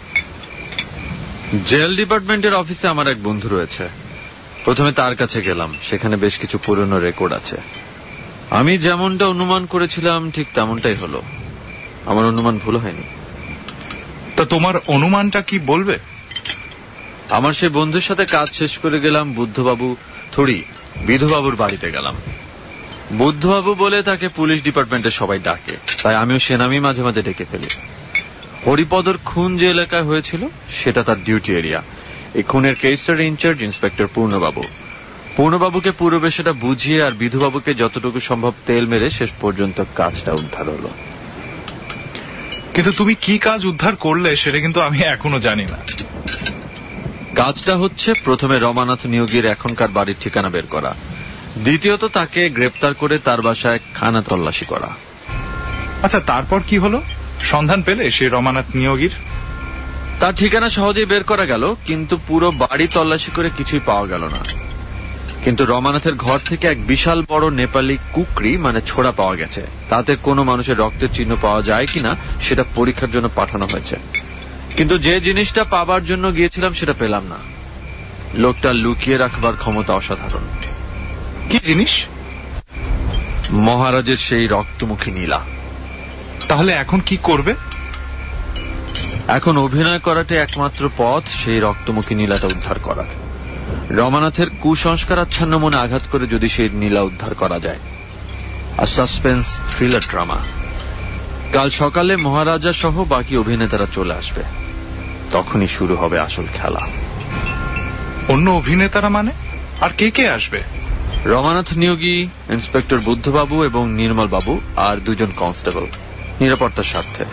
জেল ডিপার্টমেন্টের অফিসে আমার এক বন্ধু রয়েছে। প্রথমে তার কাছে গেলাম। সেখানে বেশ কিছু পুরনো রেকর্ড আছে। আমি যেমনটা অনুমান করেছিলাম ঠিক তেমনটাই হলো। আমার অনুমান ভুল হয়নি।
তা তোমার অনুমানটা কি বলবে?
আমার সেই বন্ধুর সাথে কাজ শেষ করে গেলাম বিধুবাবুর বাড়িতে গেলাম। বুদ্ধবাবু বলে তাকে পুলিশ ডিপার্টমেন্টের সবাই ডাকে, তাই আমিও সে নামই মাঝে মাঝে ডেকে ফেলি। হরিপদর খুন যে এলাকায় হয়েছিল সেটা তার ডিউটি এরিয়া। এই খুনের কেসের ইনচার্জ ইন্সপেক্টর পূর্ণবাবুকে পুরো বিষয়টা বুঝিয়ে আর বিধুবাবুকে যতটুকু সম্ভব তেল মেরে শেষ পর্যন্ত কাজটা উদ্ধার হলো।
কিন্তু তুমি কি কাজ উদ্ধার করলে সেটা কিন্তু আমি এখনো জানি না।
কাজটা হচ্ছে প্রথমে রমানাথ নিয়োগীর এখনকার বাড়ির ঠিকানা বের করা, দ্বিতীয়ত তাকে গ্রেপ্তার করে তার বাসায় খানা তল্লাশি করা।
আচ্ছা, তারপর কি হলো? সন্ধান পেলে সেই রমানাথ নিয়োগীর?
তার ঠিকানা সহজেই বের করা গেল, কিন্তু পুরো বাড়ি তল্লাশি করে কিছুই পাওয়া গেল না। কিন্তু রমানাথের ঘর থেকে এক বিশাল বড় নেপালি কুকরি মানে ছোড়া পাওয়া গেছে। তাতে কোনো মানুষের রক্তের চিহ্ন পাওয়া যায় কিনা সেটা পরীক্ষার জন্য পাঠানো হয়েছে। কিন্তু যে জিনিসটা পাবার জন্য গিয়েছিলাম সেটা পেলাম না। লোকটা লুকিয়ে রাখবার ক্ষমতা অসাধারণ।
কি জিনিস?
মহারাজের সেই রক্তমুখী নীলা।
তাহলে এখন কি করবে?
এখন অভিনয় করাটাই একমাত্র পথ সেই রক্তমুখী নীলাটা উদ্ধার করার। রমানাথের কুসংস্কারাচ্ছন্ন মনে আঘাত করে যদি সেই নীলা উদ্ধার করা যায়। আর সাসপেন্স থ্রিলার ড্রামা। কাল সকালে মহারাজা সহ বাকি অভিনেতারা চলে আসবে, তখনই শুরু হবে আসল খেলা।
অন্য অভিনেতারা মানে? আর কে কে আসবে?
রমানাথ নিয়োগী, ইন্সপেক্টর বুদ্ধবাবু এবং নির্মল বাবু, আর 2 জন কনস্টেবল নিরাপত্তার স্বার্থে।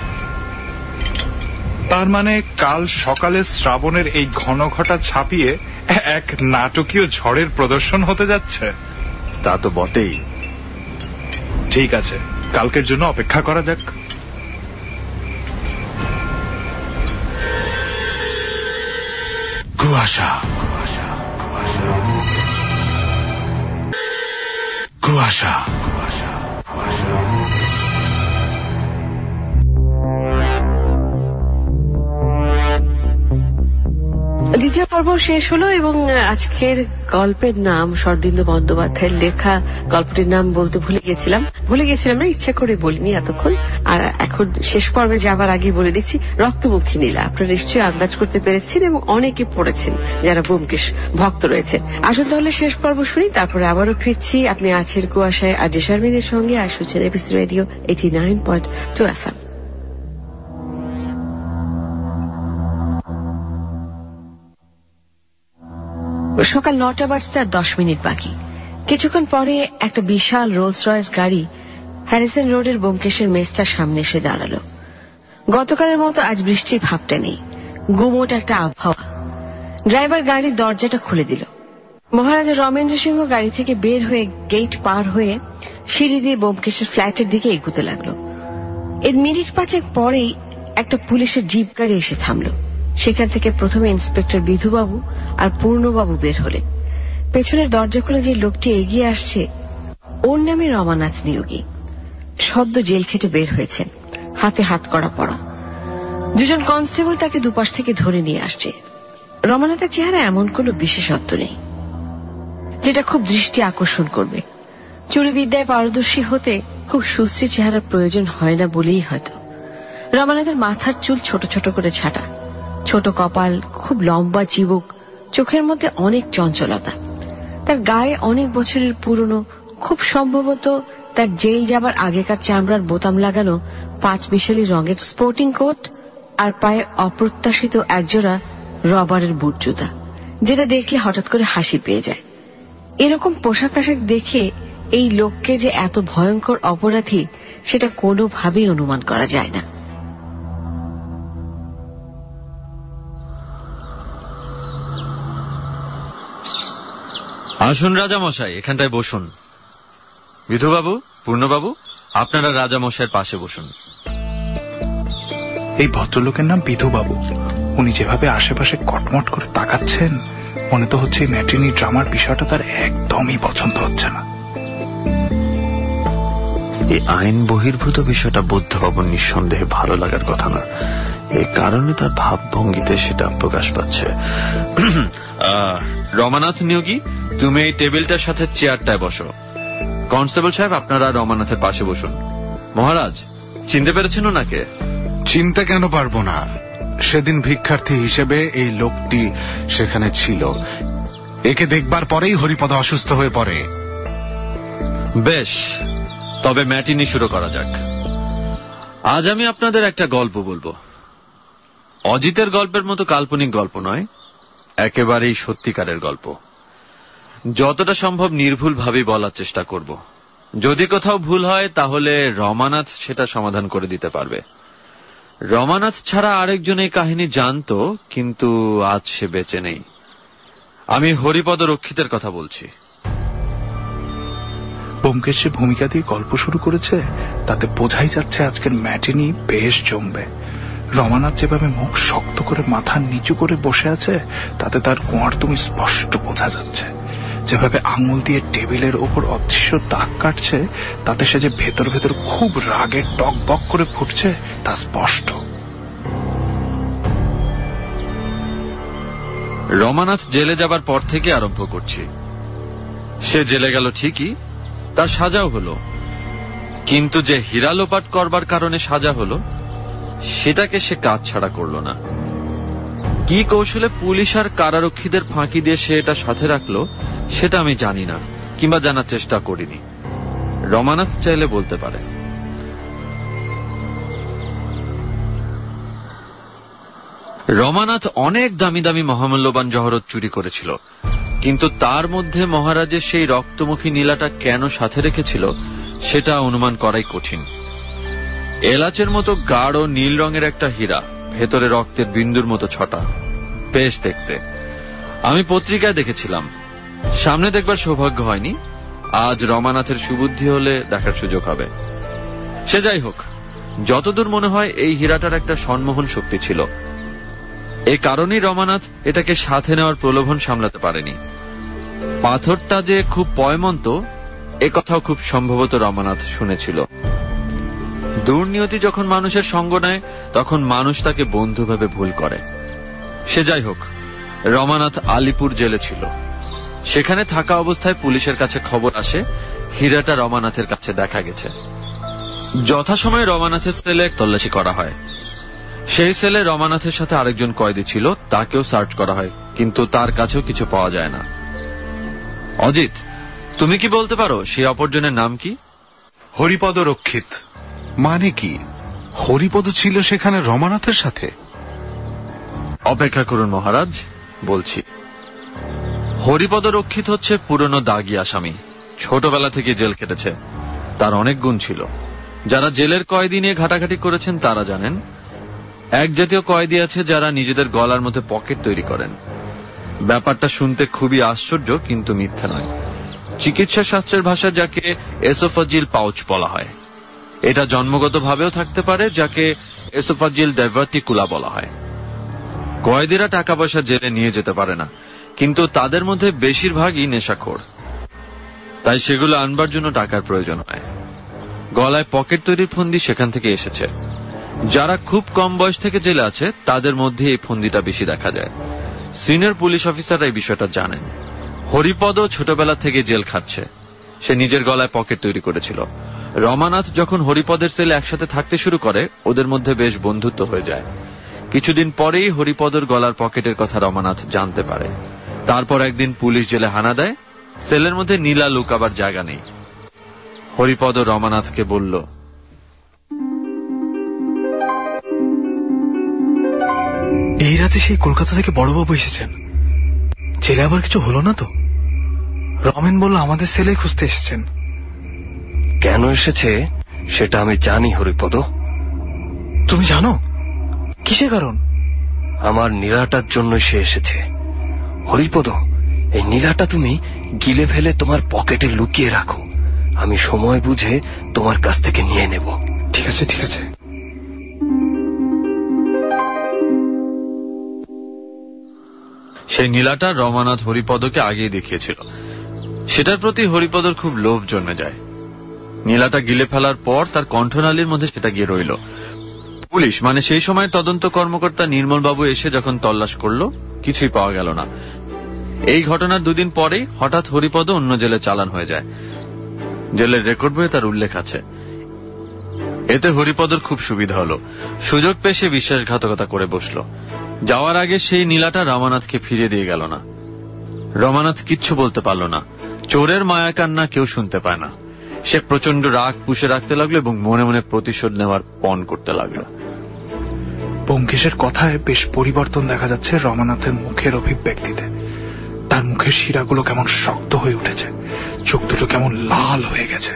তার মানে কাল সকালে শ্রাবণের এই ঘন ঘটা ছাপিয়ে এক নাটকীয় ঝড়ের প্রদর্শন হতে যাচ্ছে।
তা তো বটেই।
ঠিক আছে, কালকের জন্য অপেক্ষা করা যাক।
কুয়াশা, কুয়াশা, কুয়াশা, কুয়াশা।
দ্বিতীয় পর্ব শেষ হলো এবং আজকের গল্পের নাম শরদিন্দু বন্দ্যোপাধ্যায়ের লেখা। গল্পটির নাম বলতে ভুলে গেছিলাম না, ইচ্ছা করে বলিনি এতক্ষণ। আর এখন শেষ পর্বে যাবার আগে বলে দিচ্ছি, রক্তমুখী নীলা। আপনারা নিশ্চয়ই আন্দাজ করতে পেরেছেন এবং অনেকে পড়েছেন যারা ব্যোমকেশ ভক্ত রয়েছেন। আসুন তাহলে শেষ পর্ব শুনি, তারপরে আবারও ফিরছি। আপনি আছেন কুয়াশায় আর জে শারমিনের সঙ্গে, আর শুনছেন এবিসি রেডিও 89.2 FM। সকাল 9টা বাজতে আর 10 মিনিট বাকি। কিছুক্ষণ পরে একটা বিশাল রোলস রয়েস গাড়ি হ্যারিসন রোডের ব্যোমকেশের মেসটার সামনে এসে দাঁড়ালো। গতকালের মতো আজ বৃষ্টির ভাবটা নেই, গুমোট একটা আবহাওয়া। ড্রাইভার গাড়ির দরজাটা খুলে দিল। মহারাজা রমেন্দ্র সিংহ গাড়ি থেকে বের হয়ে গেট পার হয়ে সিঁড়ি দিয়ে ব্যোমকেশের ফ্ল্যাটের দিকে এগুতে লাগলো। এর মিনিট 5 পরেই একটা পুলিশের জিপ গাড়ি এসে থামলো। সেখান থেকে প্রথমে ইন্সপেক্টর বিধুবাবু আর পূর্ণবাবু বের হলেন। পেছনের দরজা খুলে যে লোকটি এগিয়ে আসছে, ওর নামে রমানাথ নিয়োগী। সদ্য জেল খেটে বের হয়েছেন, হাতে হাত করা পড়া। 2 জন কনস্টেবল তাকে দুপাশ থেকে ধরে নিয়ে আসছে। রমানাথের চেহারা এমন কোনো বিশেষত্ব নেই যেটা খুব দৃষ্টি আকর্ষণ করবে। চুরিবিদ্যায় পারদর্শী হতে খুব সুশ্রী চেহারার প্রয়োজন হয় না বলেই হয়তো। রমানাথের মাথার চুল ছোট ছোট করে ছাটা, ছোট কপাল, খুব লম্বা চিবুক, চোখের মধ্যে অনেক চঞ্চলতা। তার গায়ে অনেক বছরের পুরনো, খুব সম্ভবত তার জেল যাবার আগেকার চামড়ার বোতাম লাগানো 5 মিশালি রঙের স্পোর্টিং কোট, আর পায়ে অপ্রত্যাশিত একজোড়া রবারের বুট জুতা, যেটা দেখলে হঠাৎ করে হাসি পেয়ে যায়। এরকম পোশাক আশাক দেখে এই লোককে যে এত ভয়ঙ্কর অপরাধী সেটা কোনোভাবেই অনুমান করা যায় না।
আসুন রাজামশাই, এখানটায় বসুন। বিধুবাবু, পূর্ণবাবু, আপনারা রাজামশাইয়ের পাশে বসুন।
এই ভদ্রলোকের নাম বিধুবাবু। উনি যেভাবে আশেপাশে কটমট করে তাকাচ্ছেন, মনে তো হচ্ছে ম্যাটিনি ড্রামার বিষয়টা তার একদমই পছন্দ হচ্ছে না।
এই আইন বহির্ভূত বিষয়টা বুদ্ধবাবুর নিঃসন্দেহে ভালো লাগার কথা না। এই কারণে তার ভাবভঙ্গিতে সেটা প্রকাশ পাচ্ছে।
রমানাথ নিয়োগী, তুমি এই টেবিলটার সাথে চেয়ারটায় বসো। কনস্টেবল সাহেব, আপনারা রমানাথের পাশে বসুন। মহারাজ, চিনতে পেরেছেন ওনাকে?
চিনতে কেন পারবো না? সেদিন ভিক্ষার্থী হিসেবে এই লোকটি সেখানে ছিল। একে দেখবার পরেই হরিপদ অসুস্থ হয়ে পড়ে।
বেশ, তবে ম্যাটিনি শুরু করা যাক। আজ আমি আপনাদের একটা গল্প বলবো। অজিতের গল্পের মতো কাল্পনিক গল্প নয়, একেবারেই সত্যিকারের গল্প। যতটা সম্ভব নির্ভুল ভাবে বলার চেষ্টা করব। যদি কোথাও ভুল হয় তাহলে রমানাথ সেটা সমাধান করে দিতে পারবে। রমানাথ ছাড়া আরেকজন এই কাহিনী জানতো, কিন্তু আজ সে বেঁচে নেই। আমি হরিপদ রক্ষিতের কথা বলছি।
ব্যোমকেশ যে ভূমিকা দিয়ে গল্প শুরু করেছে তাতে বোঝাই যাচ্ছে আজকের ম্যাটিনি বেশ জমবে। রমানাথ যেভাবে মুখ শক্ত করে মাথা নিচু করে বসে আছে তাতে তার গোয়ার তুমি স্পষ্ট বোঝা যাচ্ছে। যেভাবে আঙুল দিয়ে টেবিলের ওপর অদৃশ্য দাগ কাটছে তাতে সে যে ভেতর ভেতর খুব রাগে টকবক করে ফুটছে তা স্পষ্ট।
রমানাথ জেলে যাবার পর থেকে আরম্ভ করছি। সে জেলে গেল ঠিকই, তার সাজাও হলো, কিন্তু যে হীরা লোপাট করবার কারণে সাজা হলো সেটাকে সে কাজ ছাড়া করল না। কি কৌশলে পুলিশ আর কারারক্ষীদের ফাঁকি দিয়ে সে এটা সাথে রাখলো সেটা আমি জানি না, কিংবা জানার চেষ্টা করিনি। রমানাথ চাইলে বলতে পারে। রমানাথ অনেক দামি দামি মহামূল্যবান জহরত চুরি করেছিল, কিন্তু তার মধ্যে মহারাজের সেই রক্তমুখী নীলাটা কেন সাথে রেখেছিল সেটা অনুমান করাই কঠিন। এলাচের মতো গাঢ় নীল রঙের একটা হীরা, ভেতরে রক্তের বিন্দুর মতো ছটা, বেশ দেখতে। আমি পত্রিকায় দেখেছিলাম, সামনে দেখবার সৌভাগ্য হয়নি। আজ রমানাথের সুবুদ্ধি হলে দেখার সুযোগ হবে। সে যাই হোক, যতদূর মনে হয় এই হীরাটার একটা সম্মোহন শক্তি ছিল। এই কারণেই রমানাথ এটাকে সাথে নেওয়ার প্রলোভন সামলাতে পারেনি। পাথরটা যে খুব পয়মন্ত এ কথাও খুব সম্ভবত রমানাথ শুনেছিল। দুর্নিয়তি যখন মানুষের সঙ্গ নেয় তখন মানুষ তাকে বন্ধু ভেবে ভুল করে। সে যাই হোক, রমানাথ আলিপুর জেলে ছিল। সেখানে থাকা অবস্থায় পুলিশের কাছে খবর আসে হীরাটা রমানাথের কাছে দেখা গেছে। যথাসময়ে রমানাথের সেলে তল্লাশি করা হয়। সেই সেলে রমানাথের সাথে আরেকজন কয়েদি ছিল, তাকেও সার্চ করা হয়, কিন্তু তার কাছেও কিছু পাওয়া যায় না। অজিত, তুমি কি বলতে পারো সেই অপরজনের নাম কি?
হরিপদ রক্ষিত। মানে কি হরিপদ ছিল সেখানে রমানাথের সাথে?
অপেক্ষা করুন মহারাজ, বলছি। হরিপদ রক্ষিত হচ্ছে পুরনো দাগী আসামি, ছোটবেলা থেকে জেল কেটেছে। তার অনেক গুণ ছিল। যারা জেলের কয়েদি নিয়ে ঘাটাঘাটি করেছেন তারা জানেন। এক জাতীয় কয়েদি আছে যারা নিজেদের গলার মধ্যে পকেট তৈরি করেন। ব্যাপারটা শুনতে খুবই আশ্চর্য, কিন্তু মিথ্যা নয়। চিকিৎসা শাস্ত্রের ভাষায় যাকে এসোফাজিল পাউচ বলা হয়। এটা জন্মগতভাবেও থাকতে পারে, যাকে এসোফাজিল ডাইভার্টিকুলা বলা হয়। কয়েদিরা টাকা পয়সা জেলে নিয়ে যেতে পারে না, কিন্তু তাদের মধ্যে বেশিরভাগই নেশাখোর, তাই সেগুলো আনবার জন্য টাকার প্রয়োজন হয়। গলায় পকেট তৈরির ফন্দি সেখান থেকে এসেছে। যারা খুব কম বয়স থেকে জেলে আছে তাদের মধ্যে এই ফন্দিটা বেশি দেখা যায়। সিনিয়র পুলিশ অফিসাররা এই বিষয়টা জানেন। হরিপদও ছোটবেলা থেকে জেল খাচ্ছে। সে নিজের গলায় পকেট তৈরি করেছিল। রমানাথ যখন হরিপদের সেলে একসাথে থাকতে শুরু করে ওদের মধ্যে বেশ বন্ধুত্ব হয়ে যায়। কিছুদিন পরেই হরিপদর গলার পকেটের কথা রমানাথ জানতে পারে। তারপর একদিন পুলিশ জেলে হানা দেয়। সেলের মধ্যে নীলা লুকাবার জায়গা নেই। হরিপদ রমানাথকে বলল,
এই রাতে সেই কলকাতা থেকে বড়বাবু এসেছেন। জেলে আবার কিছু হলো না তো? রমেন বলল আমাদের সেলে খুঁজতে এসেছেন।
কেন এসেছে সেটা আমি জানি হরিপদ।
তুমি জানো? কিসে কারণ?
আমার নীলাটার জন্য সে এসেছে। হরিপদ, এই নীলাটা তুমি গিলে ফেলে তোমার পকেটে লুকিয়ে রাখো। আমি সময় বুঝে তোমার কাছ থেকে নিয়ে নেব।
ঠিক আছে, ঠিক আছে।
সেই নীলাটা রমানাথ হরিপদকে আগেই দেখিয়েছিল। সেটার প্রতি হরিপদর খুব লোভ জন্মে যায়। নীলাটা গিলে ফেলার পর তার কণ্ঠনালীর মধ্যে সেটা গিয়ে রইল। পুলিশ, মানে সেই সময় তদন্ত কর্মকর্তা নির্মলবাবু এসে যখন তল্লাশ করল, কিছুই পাওয়া গেল না। এই ঘটনার দুদিন পরেই হঠাৎ হরিপদ অন্য জেলে চালান হয়ে যায়। জেলের রেকর্ড বইয়ে তার উল্লেখ আছে। এতে হরিপদর খুব সুবিধা হলো। সুযোগ পেয়ে সে বিশ্বাসঘাতকতা করে বসল। যাওয়ার আগে সেই নীলাটা রমানাথকে ফিরিয়ে দিয়ে গেল না। রমানাথ কিচ্ছু বলতে পারল না। চোরের মায়া কান্না কেউ শুনতে পায় না। সে প্রচন্ড রাগ পুষে রাখতে লাগলো এবং মনে মনে প্রতিশোধ নেওয়ার পণ করতে লাগলো।
ব্যোমকেশের কথায় বেশ পরিবর্তন দেখা যাচ্ছে রমানাথের মুখের অভিব্যক্তিতে। তার মুখের শিরাগুলো কেমন শক্ত হয়ে উঠেছে, চোখ দুটো কেমন লাল হয়ে গেছে।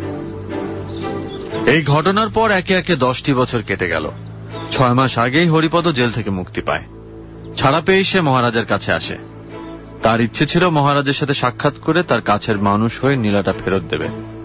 এই ঘটনার পর একে একে 10টি বছর কেটে গেল। 6 মাস আগেই হরিপদ জেল থেকে মুক্তি পায়। ছাড়া পেয়ে সে মহারাজের কাছে আসে। তার ইচ্ছে ছিল মহারাজের সাথে সাক্ষাৎ করে তার কাছের মানুষ হয়ে নীলাটা ফেরত দেবে।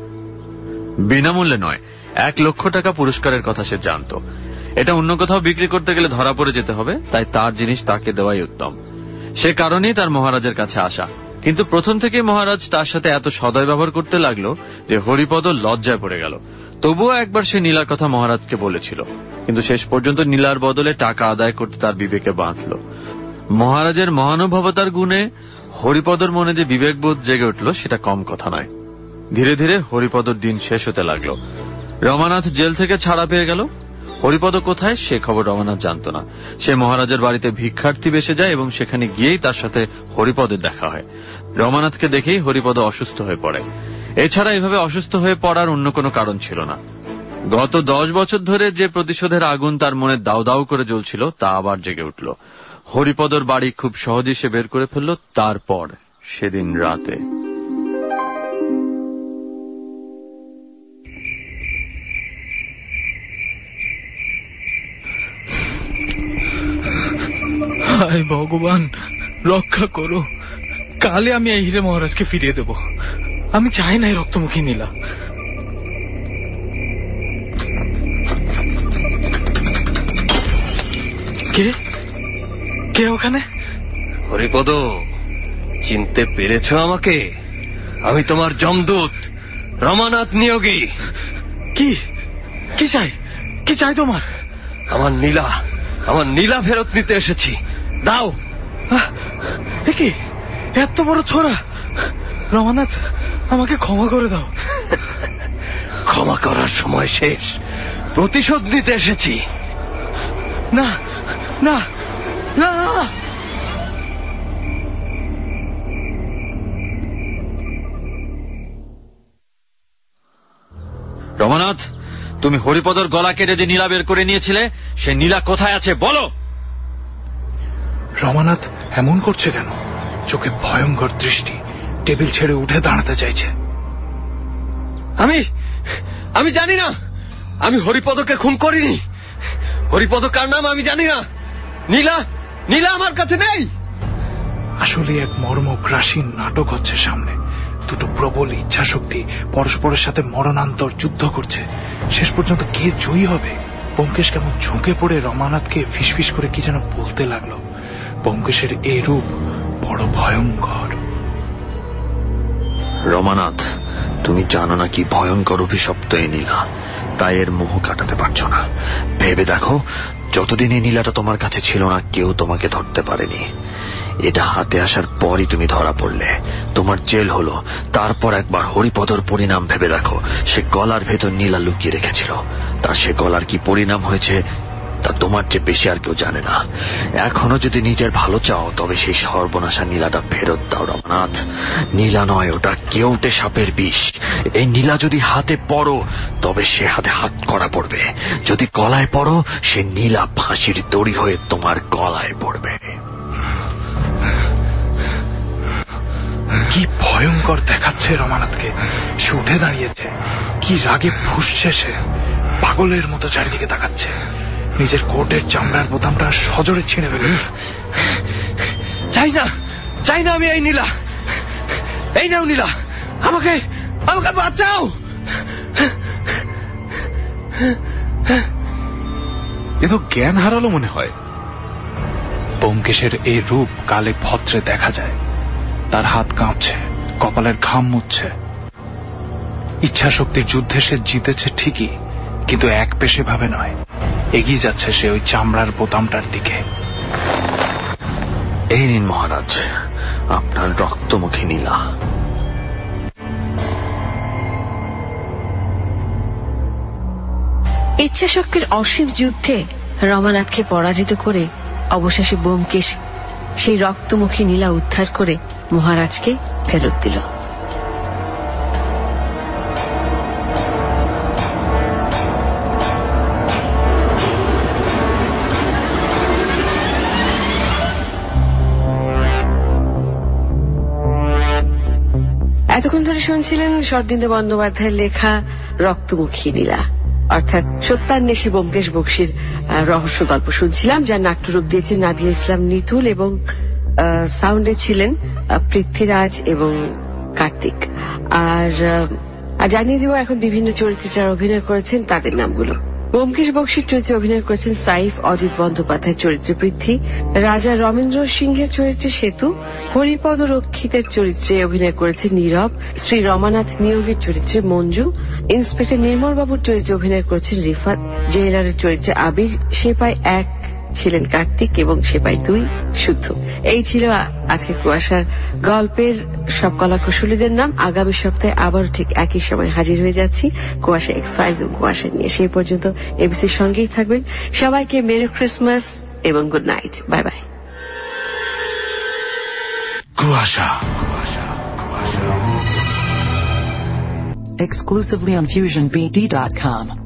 বিনামূল্যে নয়, 1 লক্ষ টাকা পুরস্কারের কথা সে জানত। এটা অন্য কোথাও বিক্রি করতে গেলে ধরা পড়ে যেতে হবে, তাই তার জিনিস তাকে দেওয়াই উত্তম। সে কারণেই তার মহারাজের কাছে আসা। কিন্তু প্রথম থেকে মহারাজ তার সাথে এত সদয় ব্যবহার করতে লাগলো যে হরিপদ লজ্জায় পড়ে গেল। তবুও একবার সে নীলার কথা মহারাজকে বলেছিল, কিন্তু শেষ পর্যন্ত নীলার বদলে টাকা আদায় করতে তার বিবেকে বাঁধল। মহারাজের মহানুভবতার গুণে হরিপদর মনে যে বিবেকবোধ জেগে উঠল সেটা কম কথা নয়। ধীরে ধীরে হরিপদর দিন শেষ হতে লাগলো। রমানাথ জেল থেকে ছাড়া পেয়ে গেল। হরিপদ কোথায় সে খবর রমানাথ জানত না। সে মহারাজের বাড়িতে ভিক্ষার্থী বেসে যায় এবং সেখানে গিয়েই তার সাথে হরিপদের দেখা হয়। রমানাথকে দেখেই হরিপদ অসুস্থ হয়ে পড়ে। এছাড়া এভাবে অসুস্থ হয়ে পড়ার অন্য কোনো কারণ ছিল না। গত 10 বছর ধরে যে প্রতিশোধের আগুন তার মনে দাউ দাউ করে জ্বলছিল তা আবার জেগে উঠল। হরিপদর বাড়ি খুব সহজেই সে বের করে ফেলল। তারপর সেদিন রাতে
হায় ভগবান, রক্ষা করো। কালে আমি এই হিরে মহারাজকে ফিরিয়ে দেব। আমি চাই না এই রক্তমুখী নীলা। কে কে ওখানে?
হরিপদ, চিনতে পেরেছ আমাকে? আমি তোমার যমদূত রমানাথ নিয়োগী।
কি কি চাই? কি চাই তোমার?
আমার নীলা ফেরত নিতে এসেছি। দাও।
কি এত বড় ছোড়া? রমানাথ, আমাকে ক্ষমা করে দাও।
ক্ষমা করার সময় শেষ। প্রতিশোধ নিতে এসেছি।
না না না।
রমানাথ, তুমি হরিপদর গলা কেটে যে নীলা বের করে নিয়েছিলে, সে নীলা কোথায় আছে বলো।
রমানাথ এমন করছে কেন? চোখে ভয়ঙ্কর দৃষ্টি, টেবিল ছেড়ে উঠে দাঁড়াতে চাইছে।
আমি জানি না। আমি হরিপদকে খুন করিনি। হরিপদ কার নাম আমি জানি না। নীলা আমার কাছে নেই।
আসলে এক মর্মগ্রাসী নাটক হচ্ছে সামনে। দুটো প্রবল ইচ্ছা শক্তি পরস্পরের সাথে মরণান্তর যুদ্ধ করছে। শেষ পর্যন্ত কে জয়ী হবে? ব্যোমকেশ কেমন ঝুঁকে পড়ে রমানাথকে ফিসফিস করে কি যেন বলতে লাগলো। ব্যোমকেশের এই রূপ বড় ভয়ঙ্কর।
রমানাথ, তুমি জানো না কি ভয়ঙ্কর অভিশপ্ত এই নীলা, তাই এর মোহ কাটাতে পারছো না। ভেবে দেখো, যতদিন এই নীলাটা তোমার কাছে ছিল না কেউ তোমাকে ধরতে পারেনি। এটা হাতে আসার পরই তুমি ধরা পড়লে, তোমার জেল হলো। তারপর একবার হরিপদর পরিণাম ভেবে দেখো। সে গলার ভেতর নীলা লুকিয়ে রেখেছিল। তার সে গলার কি পরিণাম হয়েছে তা তোমার চেয়ে বেশি আর কেউ জানে না। এখনো যদি নিজের ভালো চাও তবে সেই সর্বনাশা নীলাটা ফেরত দাও রমানাথ। নীলা নয়, ওটা কেউটে সাপের বিষ। এই নীলা যদি হাতে পড়ো তবে সে হাতে হাত করা পড়বে। যদি গলায় পড়ো সে নীলা ফাঁসির দড়ি হয়ে তোমার গলায় পড়বে।
কি ভয়ঙ্কর দেখাচ্ছে রমানাথকে। সে উঠে দাঁড়িয়েছে। কি রাগে ফুঁসছে সে। পাগলের মতো চারিদিকে তাকাচ্ছে। নিজের কোটের চামড়ার বোতামটা সজোরে ছিঁড়ে ফেলে।
চাই না আমি এই নীলা। এই নাও নীলা, আমাকে বাঁচাও।
এ তো জ্ঞান হারালো মনে হয়।
ব্যোমকেশের এই রূপ কালে ভদ্রে দেখা যায়। তার হাত কাঁপছে, কপালের ঘাম মুছছে। ইচ্ছা শক্তির যুদ্ধে সে জিতেছে ঠিকই, কিন্তু এক পেশে ভাবে নয়। এগিয়ে যাচ্ছে সে ওই চামড়ার বোতামটার দিকে।
এই নিন মহারাজ, আপনার রক্তমুখী নীলা।
ইচ্ছাশক্তির অসীম যুদ্ধে রমানাথকে পরাজিত করে অবশেষে ব্যোমকেশ সেই রক্তমুখী নীলা উদ্ধার করে মহারাজকে ফেরত দিল। এতক্ষণ ধরে শুনছিলেন শরদিন্দু বন্দ্যোপাধ্যায়ের লেখা রক্তমুখী নীলা, অর্থাৎ সত্যান্বেষী ব্যোমকেশ বক্সীর রহস্য গল্প শুনছিলাম, যার নাট্যরূপ দিয়েছেন নাদিয়া ইসলাম নিতুল এবং সাউন্ডে ছিলেন পৃথ্বীরাজ এবং কার্তিক। আর আর জানিয়ে দিব এখন বিভিন্ন চরিত্রে যারা অভিনয় করেছেন তাদের নামগুলো। ব্যোমকেশ বক্সীর চরিত্রে অভিনয় করেছেন সাইফ, অজিত বন্দ্যোপাধ্যায়ের চরিত্রে পৃথ্বী, রাজা রমেন্দ্র সিংহের চরিত্রে সেতু, হরিপদ রক্ষিতের চরিত্রে অভিনয় করেছে নীরব, শ্রী রমানাথ নিয়োগের চরিত্রে মঞ্জু, ইন্সপেক্টর নির্মল বাবুর চরিত্রে অভিনয় করেছেন রিফাত, জেলারের চরিত্রে আবির, সেপাই 1 ছিলেন কার্তিক এবং সেপাই 2 শুদ্ধ। এই ছিল আজকে কুয়াশার গল্পের সব কলাকুশলীদের নাম। আগামী সপ্তাহে আবারও ঠিক একই সময় হাজির হয়ে যাচ্ছি কুয়াশা এক্সপ্রেস ও কুয়াশা নিয়ে। সেই পর্যন্ত এবিসির সঙ্গেই থাকবেন। সবাইকে মেরি ক্রিসমাস এবং গুড নাইট। Bye bye.
কুয়াশা
Exclusively on FusionBD.com.